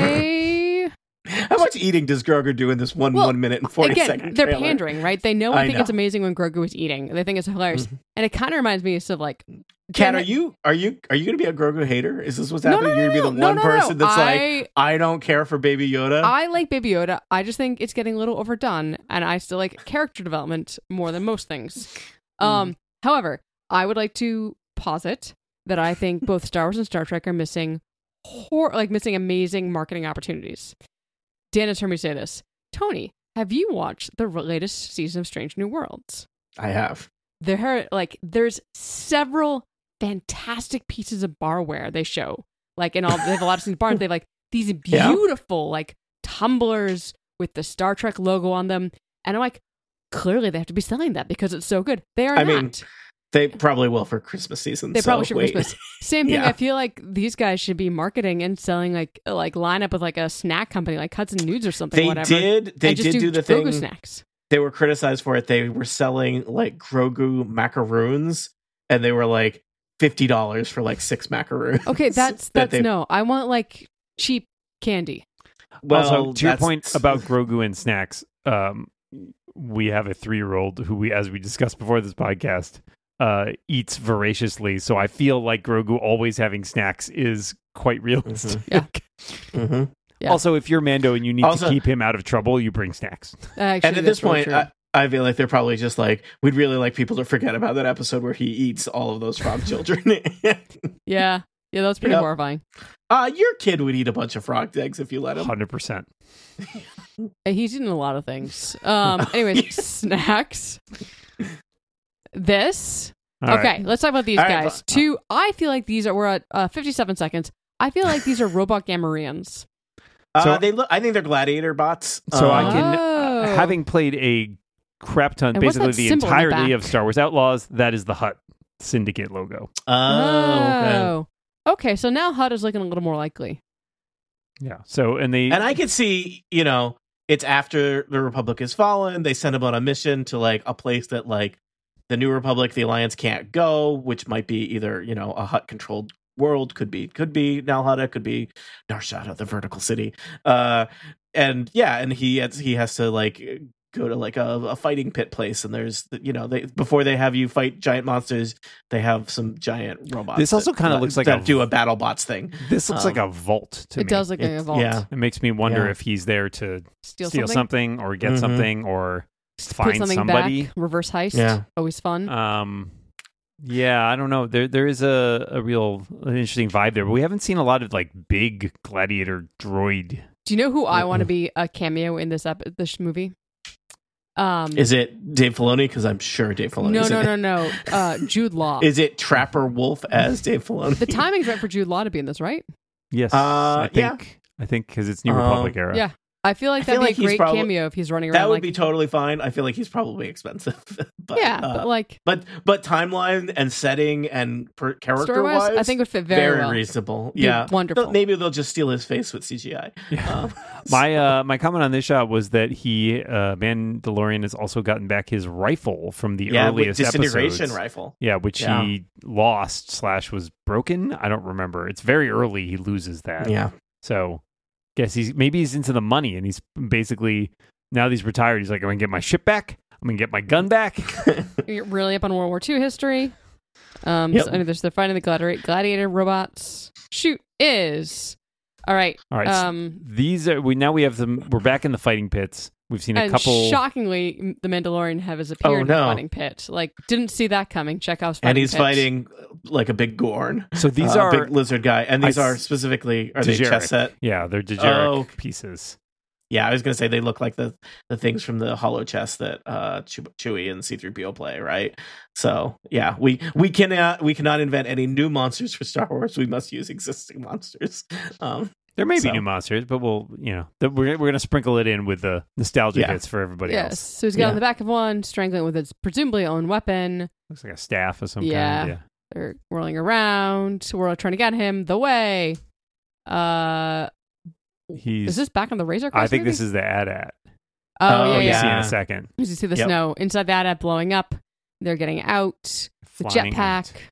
I How much eating does Grogu do in this one Well, one minute and forty again. second They're trailer? pandering, right? They know and I think know. it's amazing when Grogu is eating. They think it's hilarious, Mhm. and it kind of reminds me of like. Kat, Jen- are you are you are you going to be a Grogu hater? Is this what's No, happening? no, no, You're going to no, be the no, one no, no, person that's like, I, I don't care for Baby Yoda. I like Baby Yoda. I just think it's getting a little overdone, and I still like character development more than most things. Um, however, I would like to posit that I think both Star Wars and Star Trek are missing, hor- like missing amazing marketing opportunities. Dan has heard me say this. Tony, have you watched the latest season of Strange New Worlds? I have. There are like there's several fantastic pieces of barware they show. Like in all they have a lot of things bars. They have like these Yeah. beautiful like tumblers with the Star Trek logo on them. And I'm like, clearly they have to be selling that because it's so good. They are I not. mean, They probably will for Christmas season. They so probably should for wait. Christmas. Same thing. Yeah. I feel like these guys should be marketing and selling like like line up with like a snack company like Hudson Nudes or something. They whatever. did. They and just did do the Grogu thing. snacks. They were criticized for it. They were selling like Grogu macaroons, and they were like fifty dollars for like six macaroons. Okay, that's that that's they- no. I want like cheap candy. Well, also, to your that's- point about Grogu and snacks, um, we have a three-year-old who we, as we discussed before this podcast, uh, eats voraciously. So I feel like Grogu always having snacks is quite realistic. Yeah. Mhm. Yeah. Also, if you're Mando and you need Also- to keep him out of trouble, you bring snacks. Actually, And at that's this really point, true. I, I feel like they're probably just like, we'd really like people to forget about that episode where he eats all of those frog children. yeah, yeah, that's pretty Yep. horrifying. uh, your kid would eat a bunch of frog eggs if you let him. one hundred percent. Uh, He's eaten a lot of things. Um. Anyways, snacks. This. All right. okay, let's talk about these All right, guys. but- Two. I feel like these are. We're at uh, fifty-seven seconds. I feel like these are robot Gamorreans. Uh, So- they look. I think they're gladiator bots. So I Um, can, Oh. uh, having played a crap ton, And what's basically that the symbol in the entirety back? of Star Wars Outlaws, that is the Hutt Syndicate logo. Oh, okay. Oh. Okay, so now Hutt is looking a little more likely. Yeah. So, and they, And I could see, you know, it's after the Republic has fallen. They send him on a mission to like a place that like the New Republic, the Alliance can't go, which might be either, you know, a Hutt controlled world, could be could be Nal Hutta, could be Nar Shaddaa, the vertical city. Uh, and yeah, and he has, he has to like go to like a, a fighting pit place, and there's, you know, they before they have you fight giant monsters, they have some giant robots. This also that, kind of uh, looks like that a, do a battle bots thing. This looks Um, like a vault to It me. does look like a It's- vault. yeah. It makes me wonder Yeah. if he's there to Steal, steal something, something, or get Mhm. something, or Put find something somebody. back. Reverse heist. Yeah. Always fun. Um, yeah, I don't know. There, there is a, a real an interesting vibe there, but we haven't seen a lot of like big gladiator droid. Do you know who I want to Mm-mm. be a cameo in this ep- this movie? Um, Is it Dave Filoni? Because I'm sure Dave Filoni. no, is no, in no, it. no. Uh, Jude Law. Is it Trapper Wolf as Dave Filoni? The timing's right for Jude Law to be in this, right? Yes, Uh, I yeah. think. I think because it's New Um, Republic era. Yeah. I feel like I that'd feel be like a he's great probably- cameo if he's running around That would like be totally fine. I feel like he's probably expensive, but yeah, uh, but like but but timeline and setting and per, character story wise, wise, I think it would fit very, very well. reasonable. Be Yeah, wonderful. They'll- Maybe they'll just steal his face with C G I. Yeah. Um, My uh, my comment on this shot was that he uh, Mandalorian has also gotten back his rifle from the yeah, with earliest disintegration episodes. rifle. Yeah, which Yeah. he lost slash was broken. I don't remember. It's very early. He loses that. Yeah, So, guess he's maybe he's into the money, and he's basically now that he's retired. He's like, I'm gonna get my ship back. I'm gonna get my gun back. You're really up on World War Two history. Um, Yep. so, I mean, there's they're fighting the gladiator, gladiator robots. Shoot is all right. All right. so Um, these are we now we have them. We're back in the fighting pits. We've seen a and couple. shockingly, m- the Mandalorian has appeared Oh, in the no. fighting pit. Like, didn't see that coming. Chekhov's fighting and he's pit. fighting like a big Gorn. So these uh, are big lizard guy, and these I are s- specifically are they Dejarik. chess set? Yeah, they're Dejarik Oh. pieces. Yeah, I was gonna say they look like the the things from the Hollow chess that uh Chew- Chewie and C three P O play, right? So yeah, we we cannot we cannot invent any new monsters for Star Wars. We must use existing monsters. Um, There may So- be new monsters, but we'll you know the, we're we're gonna sprinkle it in with the nostalgia Yeah. hits for everybody Yes. else. So he's got Yeah. on the back of one, strangling with its presumably own weapon. Looks like a staff of some Yeah. kind. Yeah. They're whirling around. We're trying to get him the way. Uh, He's. is this back on the Razor Crest? I think movie? this is the A T A T. Oh, Oh, yeah, We'll yeah. see in Yeah. a second. As you see the Yep. snow inside that app blowing up, they're getting out. The Flying jetpack, out.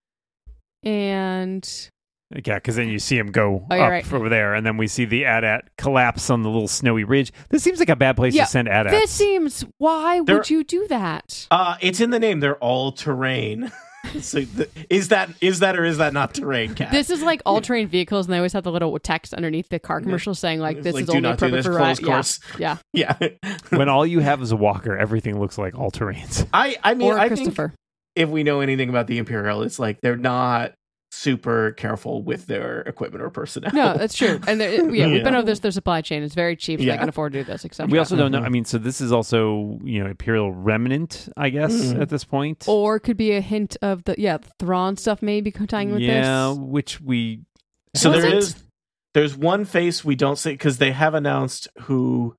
and Yeah, because then you see him go Oh, you're up right. over there, and then we see the A T A T collapse on the little snowy ridge. This seems like a bad place Yeah, to send A T A this Ts. seems. Why They're- would you do that? uh, it's in the name. They're all terrain. So th- is that is that or is that not terrain, Cat? This is like all terrain vehicles, and they always have the little text underneath the car commercial saying like, It's "This like, is do only not do appropriate this, for close ri- course. Yeah, Yeah. When all you have is a walker, everything looks like all terrains. I I yeah. mean Or I think Christopher. if we know anything about the Imperial, it's like they're not super careful with their equipment or personnel. No, that's true. And they're- yeah, we've Yeah. been over this. Their supply chain is very cheap, so Yeah. they can afford to do this. Except We also don't know. Mhm. I mean, so this is also you know Imperial remnant, I guess, Mhm. at this point. or could be a hint of the yeah Thrawn stuff maybe tying with yeah, this. which we So Was there it? is there's one face we don't see because they have announced who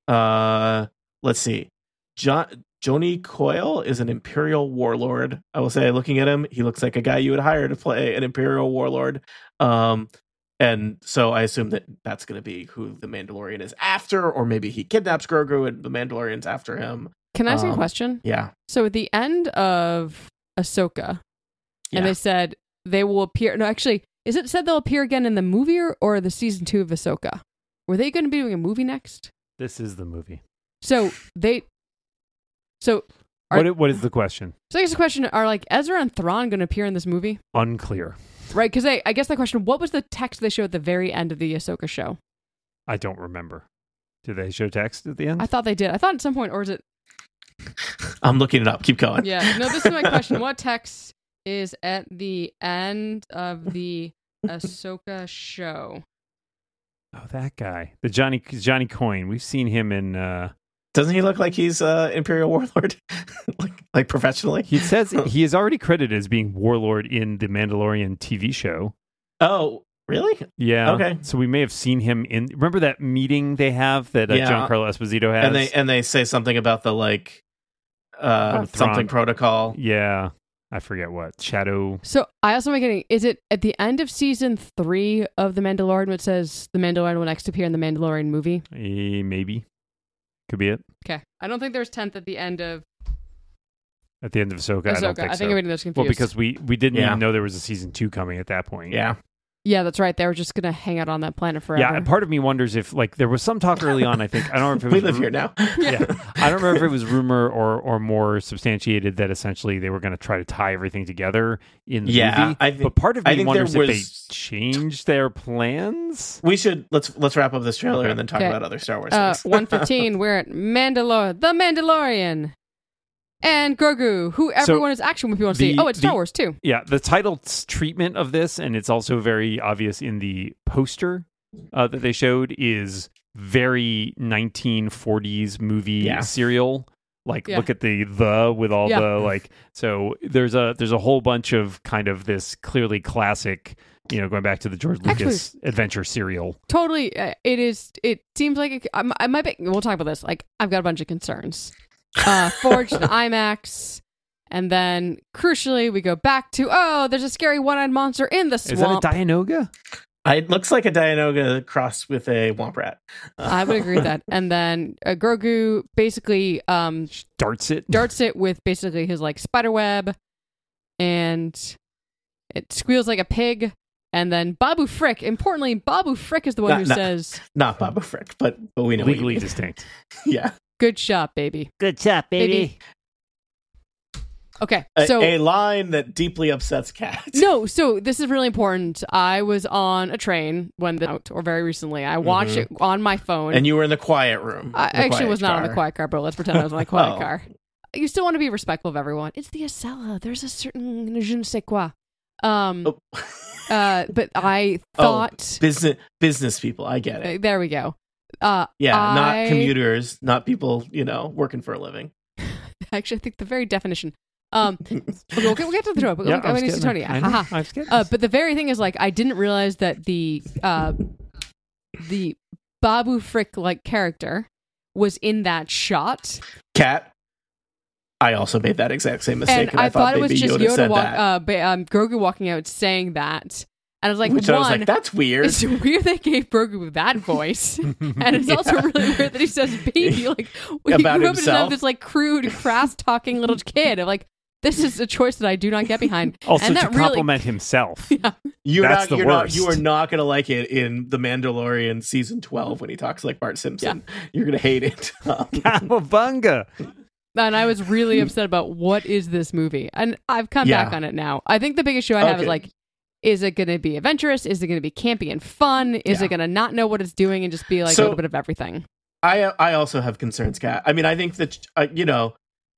uh let's see. John Joni Coyle is an Imperial warlord. I will say, looking at him, he looks like a guy you would hire to play an Imperial warlord. Um, and so I assume that that's going to be who the Mandalorian is after, or maybe he kidnaps Grogu and the Mandalorian's after him. Can I ask you a Um, question? Yeah, So at the end of Ahsoka, yeah. and they said they will appear. No, actually, is it said they'll appear again in the movie or, or the season two of Ahsoka? Were they going to be doing a movie next? this is the movie. So they. So, Are- What i- what is the question? so I guess the question: Are like Ezra and Thrawn going to appear in this movie? Unclear. Right? Because I, I guess the question: What was the text they showed at the very end of the Ahsoka show? I don't remember. Did they show text at the end? I thought they did. I thought at some point, or is it? I'm looking it up. Keep going. Yeah. No, this is my question. What text is at the end of the Ahsoka show? Oh, that guy, the Johnny Johnny Coyne. We've seen him in. Uh, Doesn't he look like he's uh, Imperial warlord, like like professionally? he says he is already credited as being warlord in the Mandalorian T V show. Oh, really? Yeah. Okay. So we may have seen him in. Remember that meeting they have that uh, Yeah. Giancarlo Esposito has. And they and they say something about the like uh, Oh, something Thrawn. protocol. yeah, I forget what Shadow. So I also am getting, is it at the end of season three of The Mandalorian which says The Mandalorian will next appear in the Mandalorian movie? Eh, maybe could be it. Okay. I don't think there's tenth at the end of at the end of Ahsoka. I don't think I so. think everybody was confused. Well, because we we didn't Yeah. even know there was a season two coming at that point. Yeah. Yeah, that's right. They were just gonna hang out on that planet forever. Yeah, and part of me wonders if like there was some talk early on. I think I don't know if it was We live ru- here now. Yeah, I don't remember if it was rumor or or more substantiated that essentially they were going to try to tie everything together in the Yeah, movie. I think- but part of I me think wonders there if was- they changed their plans. We should let's let's wrap up this trailer Okay. and then talk Okay. about other Star Wars Uh, things. one fifteen, we're at Mandalore, the Mandalorian, and Grogu, who everyone is actually when people want to see. the- Oh, it's Star the- Wars too. Yeah, the title s- treatment of this, and it's also very obvious in the poster uh, that they showed, is very nineteen forties movie Yeah. serial. Like, Yeah. look at the the with all Yeah. the like. So there's a there's a whole bunch of kind of this clearly classic, you know, going back to the George Actually- Lucas adventure serial. Totally, uh, it is. It seems like it, I, I might be. We'll talk about this. Like, I've got a bunch of concerns. Uh, Forged and IMAX, and then crucially, we go back to oh, there's a scary one-eyed monster in the Is that a swamp. Dianoga? It looks like a Dianoga crossed with a Womp Rat. Uh, I would agree with that. And then uh, Grogu basically um, Darts it. darts it with basically his like spider web, and it squeals like a pig. And then Babu Frick, importantly, Babu Frick is the one Not- who not- says, Not Babu Frick, but but we know what you Legally mean. distinct. Yeah. "Good shot, baby." Good job, baby. Okay, A, so a line that deeply upsets Kat. no, so this is really important. I was on a train when the out or very recently. I watched Mhm. it on my phone. And you were in the quiet room. I the actually quiet was not on the car. quiet car, but let's pretend I was on the quiet Oh. car. You still want to be respectful of everyone. It's the Acela. There's a certain je ne sais quoi. Um, Oh. uh, but I Oh. thought Business business people, I get it. uh, there we go. Uh, Yeah, I- not commuters, not people, you know, working for a living. actually, I think the very definition. Um, okay, we'll get, we'll get to the throw. But Yeah, I'm I was going to getting Tony. there. I know. Haha. I was getting Uh, this. but the very thing is, like, I didn't realize that the uh, the Babu Frick like character was in that shot, Kat, I also made that exact same mistake, and, and, I, thought it was maybe just Yoda, Yoda said walk, that. uh, ba- um, Grogu walking out saying that, and I was like, Which one, I was like, that's weird. it's weird they gave Grogu that voice, and it's also really weird that he says "baby" like we About grew up to know himself. this like crude, crass talking little kid. I'm like, this is a choice that I do not get behind. Also and to that really- compliment himself. You're That's not, the you're not, worst. you are not going to like it in The Mandalorian season twelve when he talks like Bart Simpson. You're going to hate it. Um, Cowabunga. And I was really upset about what is this movie, and I've come Yeah. back on it now. I think the biggest issue I have is Okay. like, is it going to be adventurous? Is it going to be campy and fun? Is Yeah. it going to not know what it's doing and just be like So- a little bit of everything? I I also have concerns, Kat. I mean, I think that uh, you know,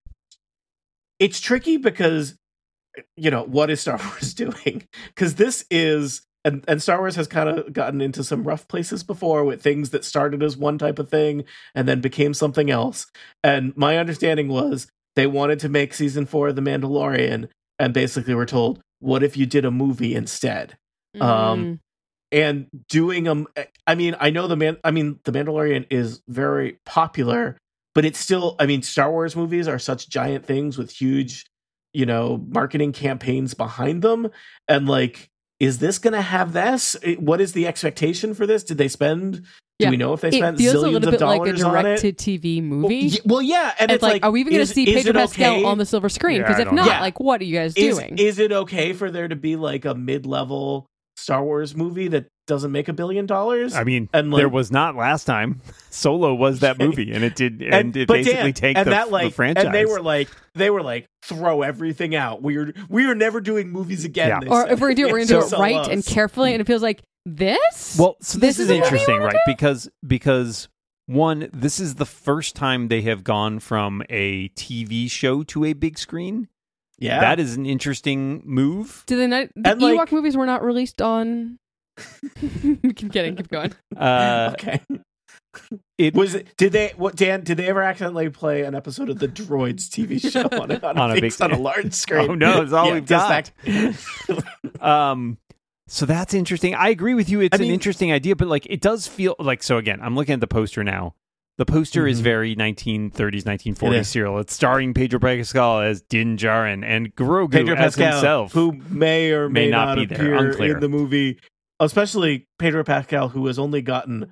it's tricky because you know what is Star Wars doing? Because this is and, and Star Wars has kind of gotten into some rough places before with things that started as one type of thing and then became something else. And my understanding was they wanted to make season four of The Mandalorian, and basically were told, "What if you did a movie instead?" Um, and doing them, I mean, I know the man, I mean, The Mandalorian is very popular, but it's still, I mean, Star Wars movies are such giant things with huge, you know, marketing campaigns behind them. And like, is this going to have this? What is the expectation for this? Did they spend, do Yeah. we know if they It spent feels a zillions little of bit like a dollars on it? direct-to-T V movie. Well, y- well, yeah. And it's, it's, like, are we even going to is- see is Pedro it Pascal okay? on the silver screen? Yeah, Because I if don't not, know. like, what are you guys Is, doing? is it okay for there to be like a mid-level Star Wars movie that doesn't make a billion dollars? I mean, And, like- there was not last time. Solo was that movie, and it did, and, and it but basically Dan, take and the, that like the franchise. and they were like they were like throw everything out. We are we are never doing movies again. Yeah. they or said. if we're going to do it, we're going to do So it tell right us. and carefully, and it feels like this? Well, so this, This is, is a movie you interesting, wanna right? do? Because because one, this is the first time they have gone from a T V show to a big screen. yeah, That is an interesting move. Do they not, the And, like- Ewok movies were not released on... keep kidding, keep going. Uh, okay. it Was it? Did they? What Dan? Did they ever accidentally play an episode of the Droids T V show on, a- on, On a, a big, big- on a large screen? Oh, no, it's all Yeah, we've just got. that- um so that's interesting. I agree with you. It's I an mean- interesting idea, but like it does feel like, so again, I'm looking at the poster now. The poster is Mhm. very nineteen thirties, nineteen It forties is. serial. It's starring Pedro Pascal as Din Djarin and Grogu Pedro as Pascal, himself. who may or may, May not be there, appear unclear. in the movie, especially Pedro Pascal, who has only gotten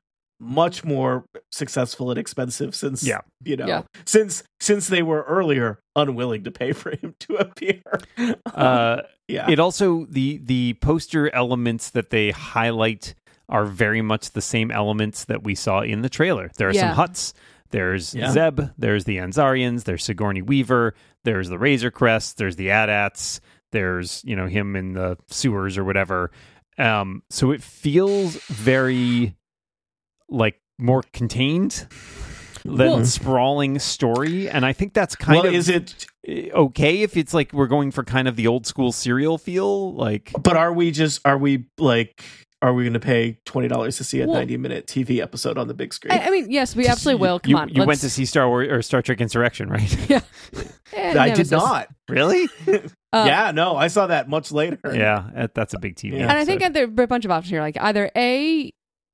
much more successful and expensive since yeah. you know yeah. since since they were earlier unwilling to pay for him to appear. Uh, yeah. It also the the poster elements that they highlight are very much the same elements that we saw in the trailer. There are Yeah. some huts. There's Yeah. Zeb. There's the Anzarians. There's Sigourney Weaver. There's the Razor Crest. There's the AT-ATs. There's, you know, him in the sewers or whatever. Um, so it feels very like more contained than Well- sprawling story, and I think that's kind well, of is it? okay if it's like we're going for kind of the old school serial feel, like. But are we just? Are we like? Are we going to pay twenty dollars to see a Well- ninety minute T V episode on the big screen? I, I mean, yes, we absolutely will. Come you, on. You went let's- to see Star Wars or Star Trek Insurrection, right? Yeah. Eh, I Nemesis. did not. Really? Uh, yeah, no, I saw that much later. Yeah, that- that's a big T V. Yeah. And I think episode. there are a bunch of options here. Like either a,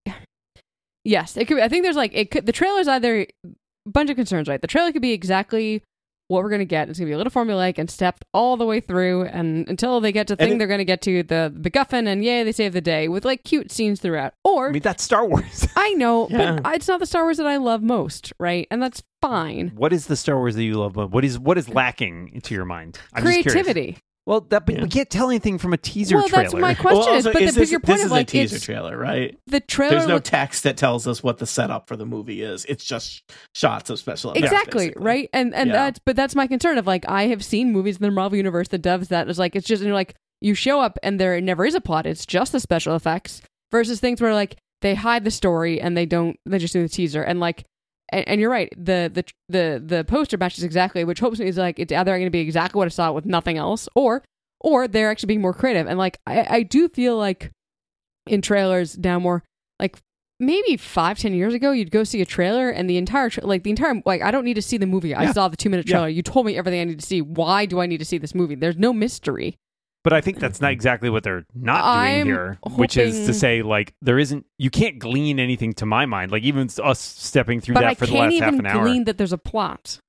yes, it could. Be, I think there's like it could. The trailer's either a bunch of concerns, right? The trailer could be exactly what we're gonna get. It's gonna be a little formulaic and stepped all the way through, and until they get to the And thing it- they're gonna get to the MacGuffin, and yay, they save the day with like cute scenes throughout. Or I mean, that's Star Wars. I know, Yeah. but it's not the Star Wars that I love most, right? And that's fine. What is the Star Wars that you love? What is what is lacking to your mind? I'm just curious. Creativity. Well, that but Yeah. we can't tell anything from a teaser Well, trailer. that's my question. Well, is, also, but is the this, bigger point this of is like a teaser it's trailer, right? the trailer. There's no look- text that tells us what the setup for the movie is. It's just shots of special effects. Exactly, basically. right? And and Yeah. that's but that's my concern of like I have seen movies in the Marvel universe that does that is like it's just you're like you show up and there never is a plot, it's just the special effects versus things where like they hide the story and they don't they just do the teaser and like and, and you're right, the the the the poster matches exactly, which hopes me is like it's either going to be exactly what I saw with nothing else, or or they're actually being more creative. And like I, I do feel like in trailers now more like maybe five, ten years ago, you'd go see a trailer and the entire, tra- like the entire, like I don't need to see the movie. I Yeah. saw the two minute Yeah. trailer. You told me everything I need to see. Why do I need to see this movie? There's no mystery. But I think that's not exactly what they're not doing I'm here, which is to hoping- say, like, there isn't, you can't glean anything to my mind. Like, even us stepping through But that I for the can't last half even an hour. glean that there's a plot.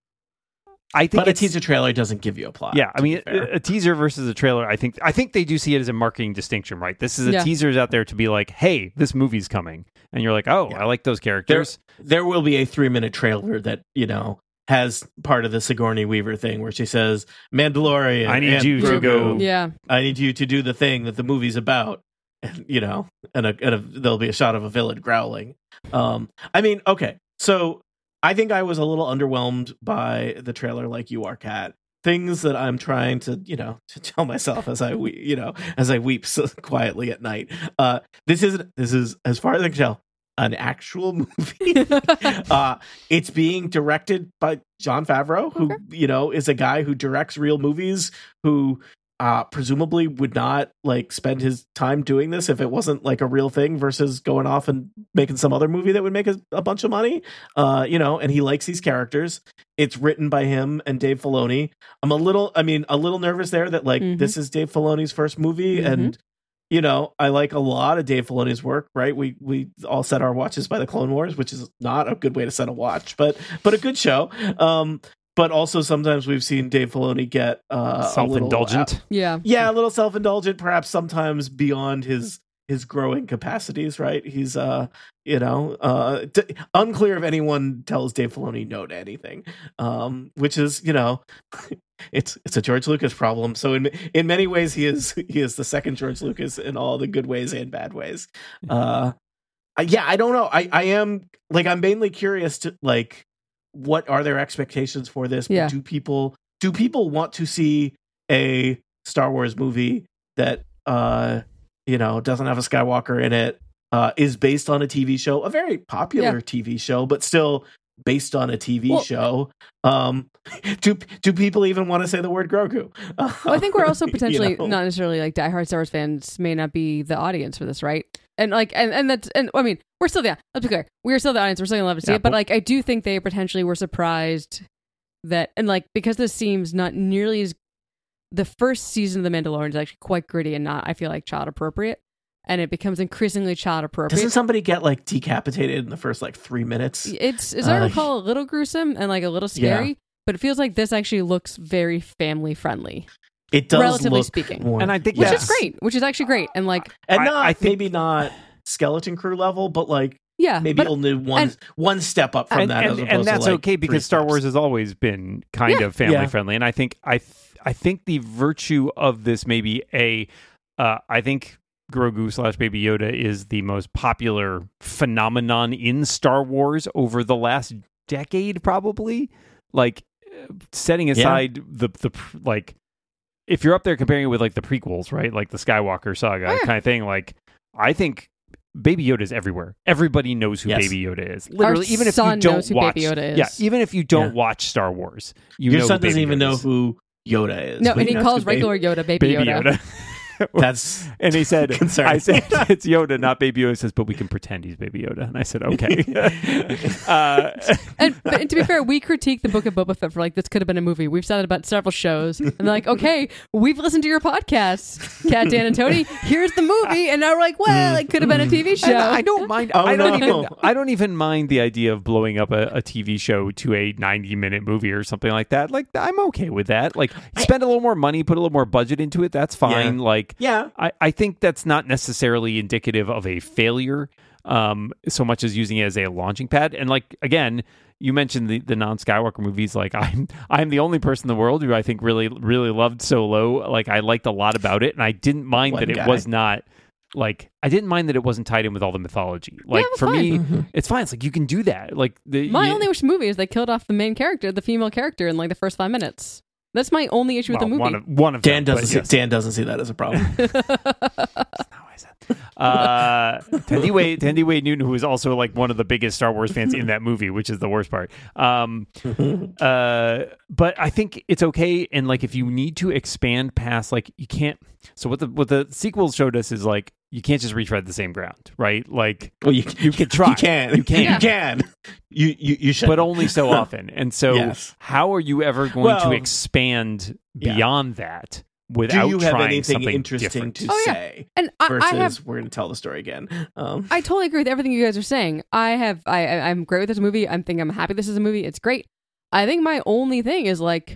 I think But a it's, teaser trailer doesn't give you a plot. yeah, I to mean, be fair. a, a teaser versus a trailer, I think, I think they do see it as a marketing distinction, right? This is a Yeah. teaser's out there to be like, hey, this movie's coming. And you're like, oh, Yeah. I like those there, characters. there will be a three minute trailer that, you know, has part of the Sigourney Weaver thing where she says, Mandalorian, I need and you to Grogu, go- Yeah. I need you to do the thing that the movie's about. And, you know, and, a, and a, there'll be a shot of a villain growling. Um, I mean, okay, so I think I was a little underwhelmed by the trailer, like you are, Kat. Things that I'm trying to, you know, to tell myself as I, we- you know, as I weep so quietly at night. Uh, this isn't. This is, as far as I can tell, an actual movie. uh, it's being directed by Jon Favreau, who, Okay. you know, is a guy who directs real movies, who uh, presumably would not like spend his time doing this if it wasn't like a real thing versus going off and making some other movie that would make a, a bunch of money. Uh, you know, and he likes these characters. It's written by him and Dave Filoni. I'm a little, I mean, a little nervous there that like Mhm. this is Dave Filoni's first movie, Mhm. and you know, I like a lot of Dave Filoni's work. Right, we we all set our watches by the Clone Wars, which is not a good way to set a watch, but but a good show. Um, but also sometimes we've seen Dave Filoni get uh, a little, Self-indulgent. Yeah. yeah, a little self-indulgent, perhaps sometimes beyond his his growing capacities, right? He's uh you know uh d- unclear if anyone tells Dave Filoni no to anything, um which is, you know, it's it's a George Lucas problem. So in in many ways he is he is the second George Lucas in all the good ways and bad ways. Uh I- yeah, I don't know. I I am like I'm mainly curious to like what are their expectations for this? Yeah. Do people do people want to see a Star Wars movie that uh you know doesn't have a Skywalker in it, uh is based on a T V show, a very popular Yeah. T V show, but still based on a T V Well- show? Um do do people even want to say the word Grogu? Well, I think we're also You potentially know? not necessarily like diehard Star Wars fans may not be the audience for this, right? And like, and, and that's, and I mean, we're still there. Let's be clear. We're still the audience. We're still gonna love to see Yeah, it. But but- like, I do think they potentially were surprised that, and like, because this seems not nearly as, the first season of The Mandalorian is actually quite gritty and not, I feel like, child appropriate. And it becomes increasingly child appropriate. Doesn't somebody get like decapitated in the first like three minutes? It's, as I Uh, recall, a little gruesome and like a little scary. Yeah. But it feels like this actually looks very family friendly, It does, relatively look speaking. more- And I think which Yes. is great. Which is actually great. And like, and I- not I think- maybe not skeleton crew level, but like Yeah, maybe but, only one and, one step up from and, that, and, as opposed and that's to, like, okay because Star Wars has always been kind Yeah. of family Yeah. friendly, and I think I th- I think the virtue of this maybe a uh, I think Grogu slash Baby Yoda is the most popular phenomenon in Star Wars over the last decade, probably. Like setting aside yeah. the the like, if you're up there comparing it with like the prequels, right, like the Skywalker saga oh, yeah. kind of thing, like I think Baby Yoda is everywhere. Everybody knows who yes. Baby Yoda is. Literally, Our even if son you don't knows who watch, Baby Yoda is. yeah, even if you don't yeah. watch Star Wars, you your know son who Baby doesn't even Yoda know is. who Yoda is. No, and he calls regular Yoda Baby, Baby Yoda. Yoda. That's and he said, concerning. I said, it's Yoda, not Baby Yoda. He says, but we can pretend he's Baby Yoda. And I said, okay. uh, and, but, and to be fair, we critique the Book of Boba Fett for like, this could have been a movie. We've said it about several shows. And they're like, okay, we've listened to your podcast, Kat, Dan, and Tony. Here's the movie. And now we're like, well, it could have been a T V show. And I don't mind. Oh, I, don't no. even, I don't even mind the idea of blowing up a, a T V show to a ninety minute movie or something like that. Like, I'm okay with that. Like, spend a little more money, put a little more budget into it. That's fine. Yeah. Like, yeah. I, I think that's not necessarily indicative of a failure, um, so much as using it as a launching pad. And like, again, you mentioned the, the non-Skywalker movies. Like, I'm I'm the only person in the world who I think really really loved Solo. Like, I liked a lot about it, and I didn't mind One that guy. it was not like I didn't mind that it wasn't tied in with all the mythology. Like, yeah, for fine. me, mm-hmm. it's fine. It's like you can do that. Like the my you, only wish movie is they killed off the main character, the female character, in like the first five minutes. That's my only issue well, with the movie. One of, one of Dan them, doesn't but see, yes. Dan doesn't see that as a problem. That's not what I said. Uh, Tandy Wade, Tandy Wade Newton, who is also like one of the biggest Star Wars fans in that movie, which is the worst part. Um, uh, but I think it's okay. And like, if you need to expand past, like, you can't. So what the what the sequels showed us is like, you can't just retread the same ground, right? Like, well, you you can try, you can, you can, you can, you you you should, but only so often. And so, yes. how are you ever going well, to expand yeah. beyond that? Without Do you have trying anything something interesting different. to Oh, yeah. say? And I, versus I have, we're going to tell the story again. Um, I totally agree with everything you guys are saying. I have, I, I I'm great with this movie. I'm thinking I'm happy this is a movie. It's great. I think my only thing is like,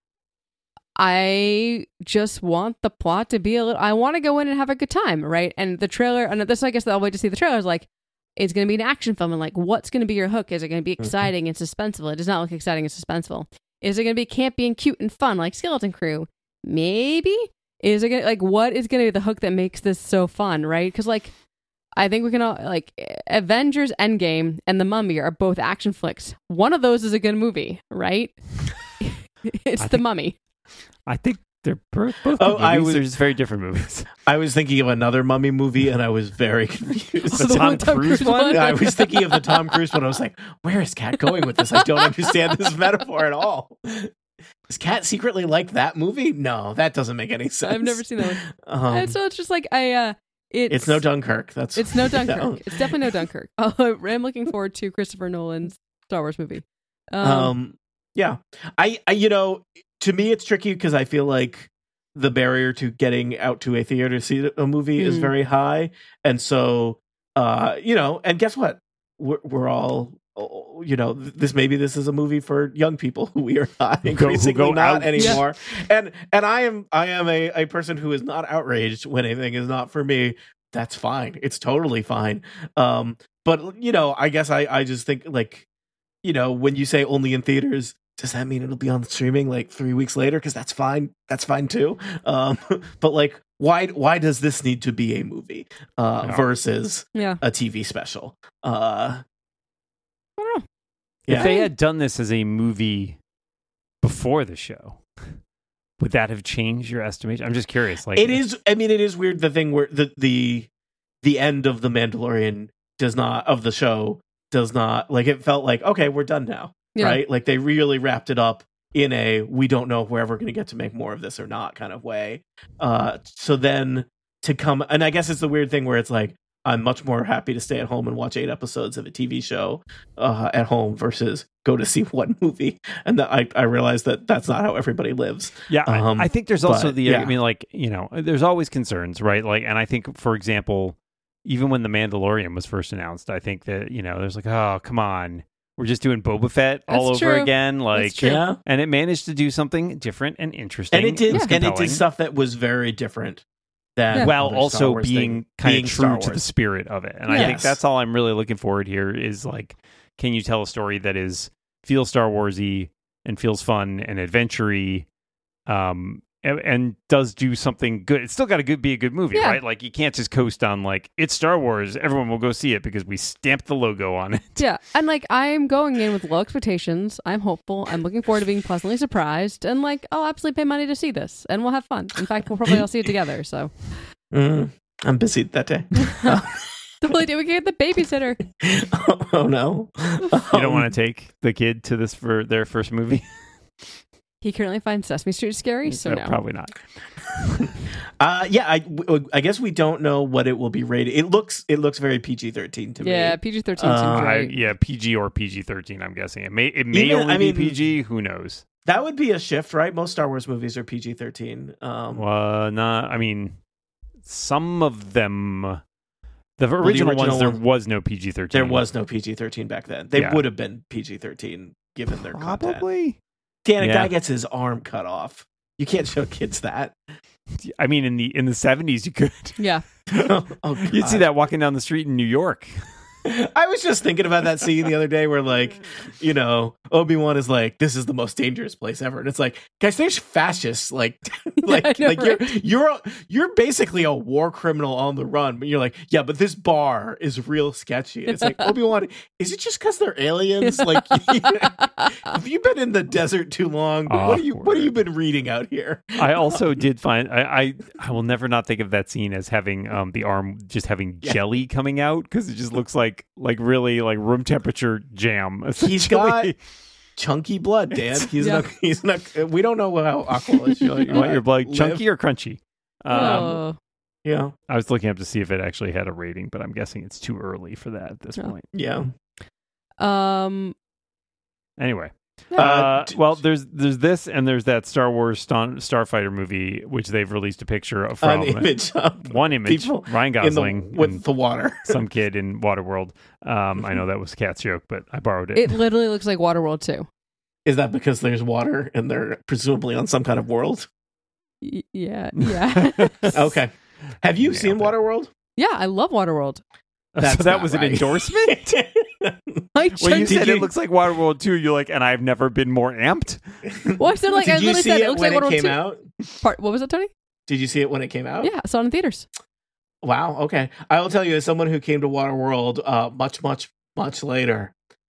I just want the plot to be a little. I want to go in and have a good time, right? And the trailer, and this, I guess, the way to see the trailer is like, it's going to be an action film, and like, what's going to be your hook? Is it going to be exciting and suspenseful? It does not look exciting and suspenseful. Is it going to be campy and cute and fun like Skeleton Crew? Maybe. Is it gonna, like, what is going to be the hook that makes this so fun, right? Because like, I think we can all like Avengers Endgame and The Mummy are both action flicks. One of those is a good movie, right? It's I The think- Mummy. I think they're both both Oh, good I movies. was- They're just very different movies. I was thinking of another Mummy movie, and I was very confused. The The Tom one Tom Cruise Cruise one? one? I was thinking of the Tom Cruise one. I was like, where is Kat going with this? I don't understand this metaphor at all. Is Kat secretly like that movie? No, that doesn't make any sense. I've never seen that one. Um, and so it's just like I uh it's, it's no Dunkirk. That's it's no Dunkirk. no. It's definitely no Dunkirk. Oh, I'm looking forward to Christopher Nolan's Star Wars movie. Um, Um, yeah, I, I, you know, to me, it's tricky because I feel like the barrier to getting out to a theater to see a movie is Mm. very high, and so, uh, you know, and guess what? We're, we're all, oh, you know, this maybe this is a movie for young people who we are not Who go- who increasingly go not out. anymore, and and I am I am a, a person who is not outraged when anything is not for me. That's fine. It's totally fine. Um, but you know, I guess I I just think like, you know, when you say only in theaters, does that mean it'll be on streaming like three weeks later? Because that's fine. That's fine too. Um, but like, why why does this need to be a movie uh, No. versus yeah. a T V special? Uh, I don't know. yeah. If they had done this as a movie before the show, would that have changed your estimation? I'm just curious. Like, It is. I mean, it is weird. The thing where the the the end of the Mandalorian does not of the show does not like it felt like okay, we're done now, Yeah. right? Like they really wrapped it up in a we don't know if we're ever going to get to make more of this or not kind of way. Uh, so then to come and I guess it's the weird thing where it's like I'm much more happy to stay at home and watch eight episodes of a T V show uh, at home versus go to see one movie. And that I I realized that that's not how everybody lives. Yeah, I- Um, I think there's also but, the. yeah. I mean, like, you know, there's always concerns, right? Like, and I think, for example, even when the Mandalorian was first announced, I think that you know, there's like, oh, come on, we're just doing Boba Fett all That's over true. again, like, true. Yeah. and it managed to do something different and interesting, And it did, was and it compelling. did stuff that was very different than Yeah. while other Star also Wars being thing- kind being of Star true to the Wars. spirit of it. And I Yes. think that's all I'm really looking forward here is like, can you tell a story that is feels Star Warsy and feels fun and adventure-y, um, and, and does do something good. It's still got to good, be a good movie, Yeah. right? Like you can't just coast on like it's Star Wars. Everyone will go see it because we stamped the logo on it. Yeah, and like I'm going in with low expectations. I'm hopeful. I'm looking forward to being pleasantly surprised, and like I'll absolutely pay money to see this, and we'll have fun. In fact, we'll probably all see it together. So Mm, I'm busy that day. the only day we can get the babysitter. oh, oh, no. You don't want to take the kid to this for their first movie? He currently finds Sesame Street scary, so no. Probably not. Uh, yeah, I, w- I guess we don't know what it will be rated. It looks it looks very P G thirteen to Yeah, me. P G thirteen Uh, seems I, right. yeah, P G or P G thirteen. I'm guessing it may it may Even- only I be mean- P G. Who knows? That would be a shift, right? Most Star Wars movies are P G thirteen. Um, Uh, nah, I mean, some of them. The the original, original ones, there one- was no P G thirteen. there was no P G thirteen back then. They Yeah. would have been P G thirteen given their content. probably. Dan, a Yeah. guy gets his arm cut off. You can't show kids that. I mean, in the in the seventies, you could. Yeah. oh, You'd see God. that walking down the street in New York. I was just thinking about that scene the other day where, like, you know, Obi-Wan is like, "This is the most dangerous place ever," and it's like, guys, there's fascists, like, like, I know, like you're right? you're a, you're basically a war criminal on the run, but you're like, yeah, but this bar is real sketchy. And it's like, Obi-Wan, is it just because they're aliens? Like, have you been in the desert too long? What are you What have you been reading out here? I also did find I, I I will never not think of that scene as having um the arm just having Yeah. jelly coming out because it just looks like like really like room temperature jam. He's got essentially. chunky blood, Dan. He's Yeah. not. He's not. We don't know how Aqua is. you want your blood live. chunky or crunchy? Um, oh. Yeah. I was looking up to see if it actually had a rating, but I'm guessing it's too early for that at this Oh. point. Yeah. Um. Anyway, Yeah. uh, Uh, d- well, there's there's this and there's that Star Wars Star- Starfighter movie, which they've released a picture of from An image of one image, people Ryan in the, Gosling with and the water. some kid in Waterworld. Um, I know that was a cat's joke, but I borrowed it. It literally looks like Waterworld too. Is that because there's water and they're presumably on some kind of world? Y- yeah. Yeah. Okay. Have you Nailed seen it. Waterworld? Yeah. I love Waterworld. so That's that not was an right. endorsement. I When you just- said you- it looks like Waterworld too, you're like, and I've never been more amped. well, I said like I Did you literally see said it it looks when like it Waterworld came two. out? Part, what was it, Tony? Did you see it when it came out? Yeah, I saw it in theaters. Wow. Okay. I will tell you, as someone who came to Waterworld uh, much, much, much later,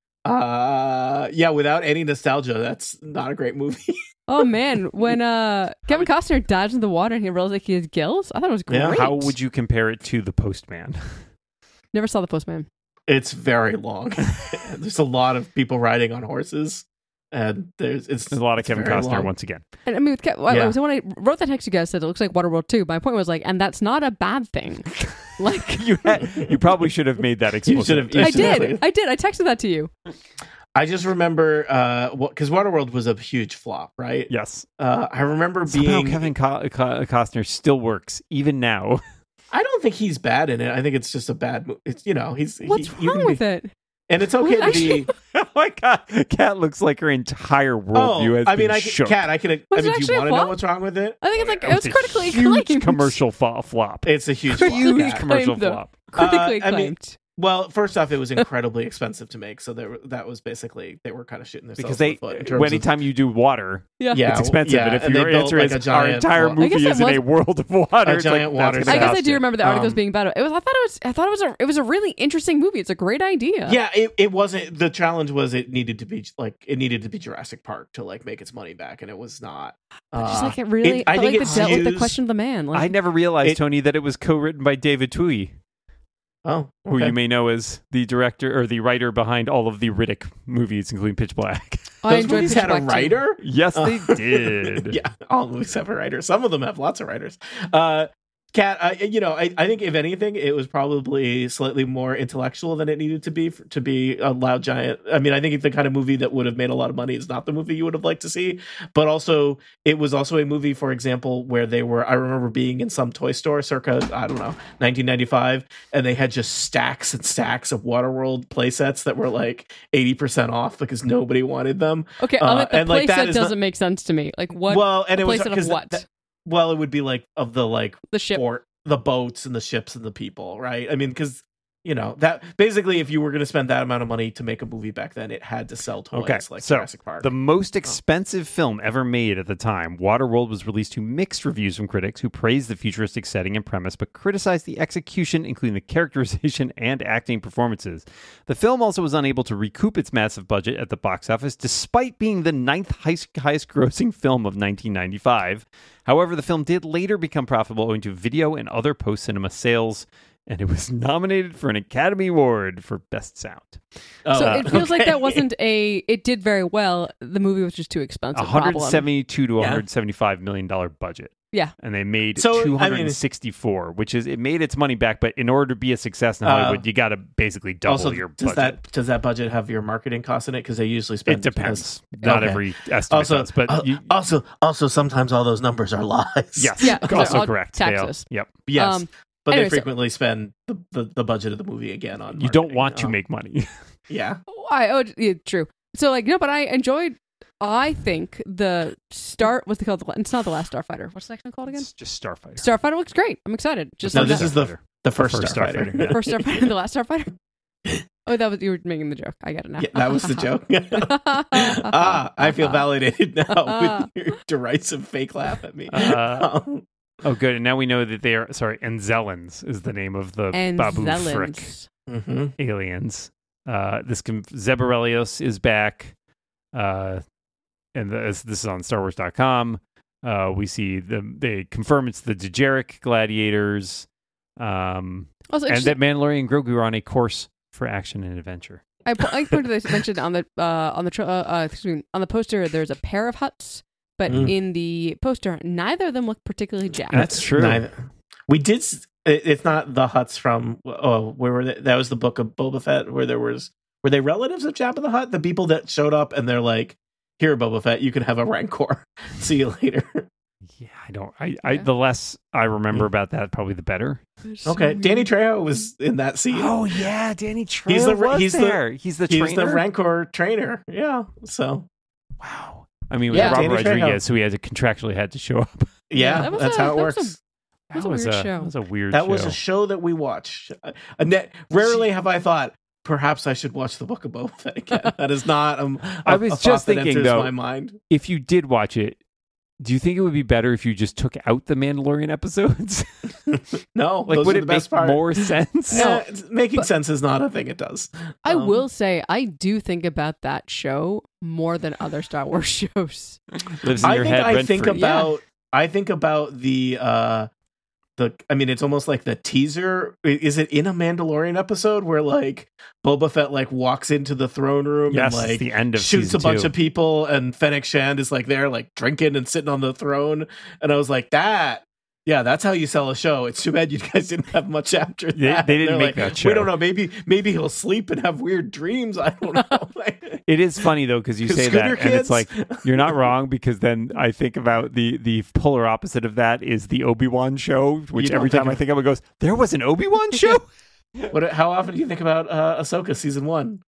uh, yeah, without any nostalgia, that's not a great movie. Oh man, when uh Kevin Costner dives in the water and he realizes like he has gills, I thought it was great. Yeah, How would you compare it to The Postman? Never saw The Postman. It's very long. There's a lot of people riding on horses, and there's it's There's a lot of it's Kevin very Costner long. once again. And I mean, with Ke- I- Yeah. so when I wrote that text, you guys said it looks like Waterworld two. My point was like, and that's not a bad thing. Like You had, you probably should have made that You explicit. should have- you I should have- did, I did. I texted that to you. I just remember uh because Waterworld was a huge flop, right? Yes. Uh, I remember Somehow being. Kevin Co- Co- Costner still works even now. I don't think he's bad in it. I think it's just a bad. Mo- it's you know he's What's he, you wrong can with be, it? and it's okay to be. Oh my god, Kat looks like her entire worldview Oh, has I mean, been I shook. can, Kat, I can. I Was it mean, do actually you a want to know flop? what's wrong with it? I think it's like It it was was a critically huge acclaimed. commercial fa- flop. It's a huge, flop, Huge yeah. commercial Acclaimed, though. flop. Critically Uh, I mean, acclaimed. Well, first off, it was incredibly expensive to make, so there, that was basically they were kind of shooting themselves Because in they, the foot in terms of- anytime you do water, yeah. yeah, it's expensive. yeah, and if and they your built, answer like, is a our giant entire flop. I guess movie it is in was- a world of water, A it's like, giant water that's I gonna guess disaster. I do remember the articles Um, being bad. It was. I thought it was. I thought it was a. It was a really interesting movie. It's a great idea. Yeah, it, it wasn't. The challenge was it needed to be like it needed to be Jurassic Park to like make its money back, and it was not. But just Uh, like it really. it- I felt think like it's it dealt with the used- question of the man. Like, I never realized, It- Tony, that it was co-written by David Twohy, Oh, who okay. you may know as the director or the writer behind all of the Riddick movies, including Pitch Black. I Those enjoyed movies Pitch had a Black too. writer. Yes, they Uh, did. Yeah, all movies have a writer. Some of them have lots of writers. Uh, Kat, I, you know, I, I think if anything, it was probably slightly more intellectual than it needed to be for, to be a loud giant. I mean, I think it's the kind of movie that would have made a lot of money. It's not the movie you would have liked to see, but also it was also a movie, for example, where they were. I remember being in some toy store, circa I don't know, nineteen ninety-five, and they had just stacks and stacks of Waterworld play sets that were like eighty percent off because nobody wanted them. Okay, Uh, I'm like the and, like, playset that is doesn't not- make sense to me. Like what? Well, and a it was playset of because what? that- well, it would be like of the like the ship. four the boats and the ships and the people, right? I mean, because you know that basically, if you were going to spend that amount of money to make a movie back then, it had to sell toys Okay, like so Jurassic Park. the most expensive film ever made at the time, Waterworld, was released to mixed reviews from critics who praised the futuristic setting and premise, but criticized the execution, including the characterization and acting performances. The film also was unable to recoup its massive budget at the box office, despite being the ninth highest, highest grossing film of nineteen ninety-five. However, the film did later become profitable owing to video and other post-cinema sales, and it was nominated for an Academy Award for Best Sound. Oh, so uh, it feels okay. like that wasn't a. It did very well. The movie was just too expensive. one hundred problem. seventy-two to Yeah. one hundred seventy-five million dollars budget. Yeah. And they made So, I two mean- hundred sixty-four, which is, it made its money back, but in order to be a success in Hollywood, Uh, you got to basically double also, your does budget. that does that budget have your marketing costs in it? Because they usually spend. It depends. Not Okay. every estimate Also, does, but uh, you, also, also, sometimes all those numbers are lies. yes, Yeah, 'cause they're also all correct. They all- taxes. yep. yes, Um, but anyway, they so- frequently spend the, the, the budget of the movie again on. You don't marketing. want to Um, make money. Yeah. I oh yeah, true. So like no, but I enjoyed. I think the start what's it called? It's not the last Starfighter. What's the next one called again? It's just Starfighter. Starfighter looks great. I'm excited. Just No, like this that. is the the first, first Starfighter. Starfighter, yeah. first Starfighter, the last Starfighter. Oh, that was you were making the joke. I get it now. Yeah, that was the joke. ah, I feel validated now with your derisive fake laugh at me. Uh, Um, Oh, good. And now we know that they are, sorry, Anzellans is the name of the Babu Frick Anzellans. mhm. aliens. Uh, this com- Zebarelios is back. Uh, and the, this is on Star Wars dot com. Uh, we see the, they confirm it's the Dejarik gladiators. Um, Also, and interesting- that Mandalorian and Grogu are on a course for action and adventure. I, po- I pointed this mentioned on the uh, on the tra- uh, uh, excuse me, on the poster. There's a pair of huts, but Mm. in the poster, neither of them look particularly jacked. That's true. Neither- We did. s- it- It's not the Hutts from. Oh, where were they? That was the book of Boba Fett, where there was. Were they relatives of Jabba the Hutt? The people that showed up and they're like, "Here, Boba Fett, you can have a Rancor. See you later." Yeah, I don't. I, I Yeah. the less I remember Mm. about that, probably the better. Okay, Danny Trejo was in that scene. Oh yeah, Danny Trejo He's the- was he's the- there. he's the He's trainer. the Rancor trainer. Yeah. So Wow. I mean, it was Yeah, Robert Danny Trejo. Rodriguez, so he had to contractually had to show up. yeah, that was that's a- how it that was works. That was a weird show. That was a weird. That show. was a show that we watch. A net, rarely have I thought, perhaps I should watch the Book of Boba Fett again. That is not. Um, a, I was a thought just that thinking, enters though, my mind. If you did watch it, do you think it would be better if you just took out the Mandalorian episodes? No, like, those would are it the make best part. more sense? Yeah, it's- making but- sense is not a thing. It does. I Um, will say I do think about that show more than other Star Wars shows. Lives in I your think head I rent think free. about. I think about the. uh the. I mean, it's almost like the teaser. I- Is it in a Mandalorian episode where like Boba Fett like walks into the throne room Yes, and it's like the end of shoots a season bunch two. of people, and Fennec Shand is like there, like drinking and sitting on the throne. And I was like, that, yeah, that's how you sell a show. It's too bad you guys didn't have much after They- that. they didn't They're make like, that show. We don't know. Maybe, maybe he'll sleep and have weird dreams. I don't know. Like, It is funny though because you say Scooter that, and it's Kids? like you're not wrong because then I think about the the polar opposite of that is the Obi-Wan show, which You don't every think time I of- think of it goes, there was an Obi-Wan show. what? How often do you think about uh, Ahsoka season one?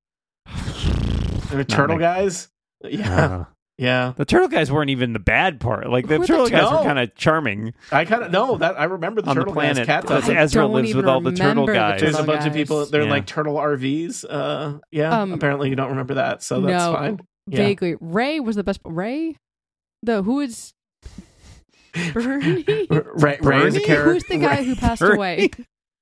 The turtle me. guys. Yeah, Uh, yeah. the turtle guys weren't even the bad part. Like the Who are the turtle guys were no. kind of charming I kind of know that. I remember the on the turtle guys. planet. Cat Because time. I Ezra don't lives with even all the turtle remember the guys. There's a turtle bunch of people. guys. They're Yeah. like turtle R Vs. Uh, yeah. Um, apparently, you don't remember that, so that's no, fine. Yeah. vaguely. Ray was the best. Ray, the who is Bernie? Ray, Ray is a Bernie? character. Who's the guy who passed Bernie? away?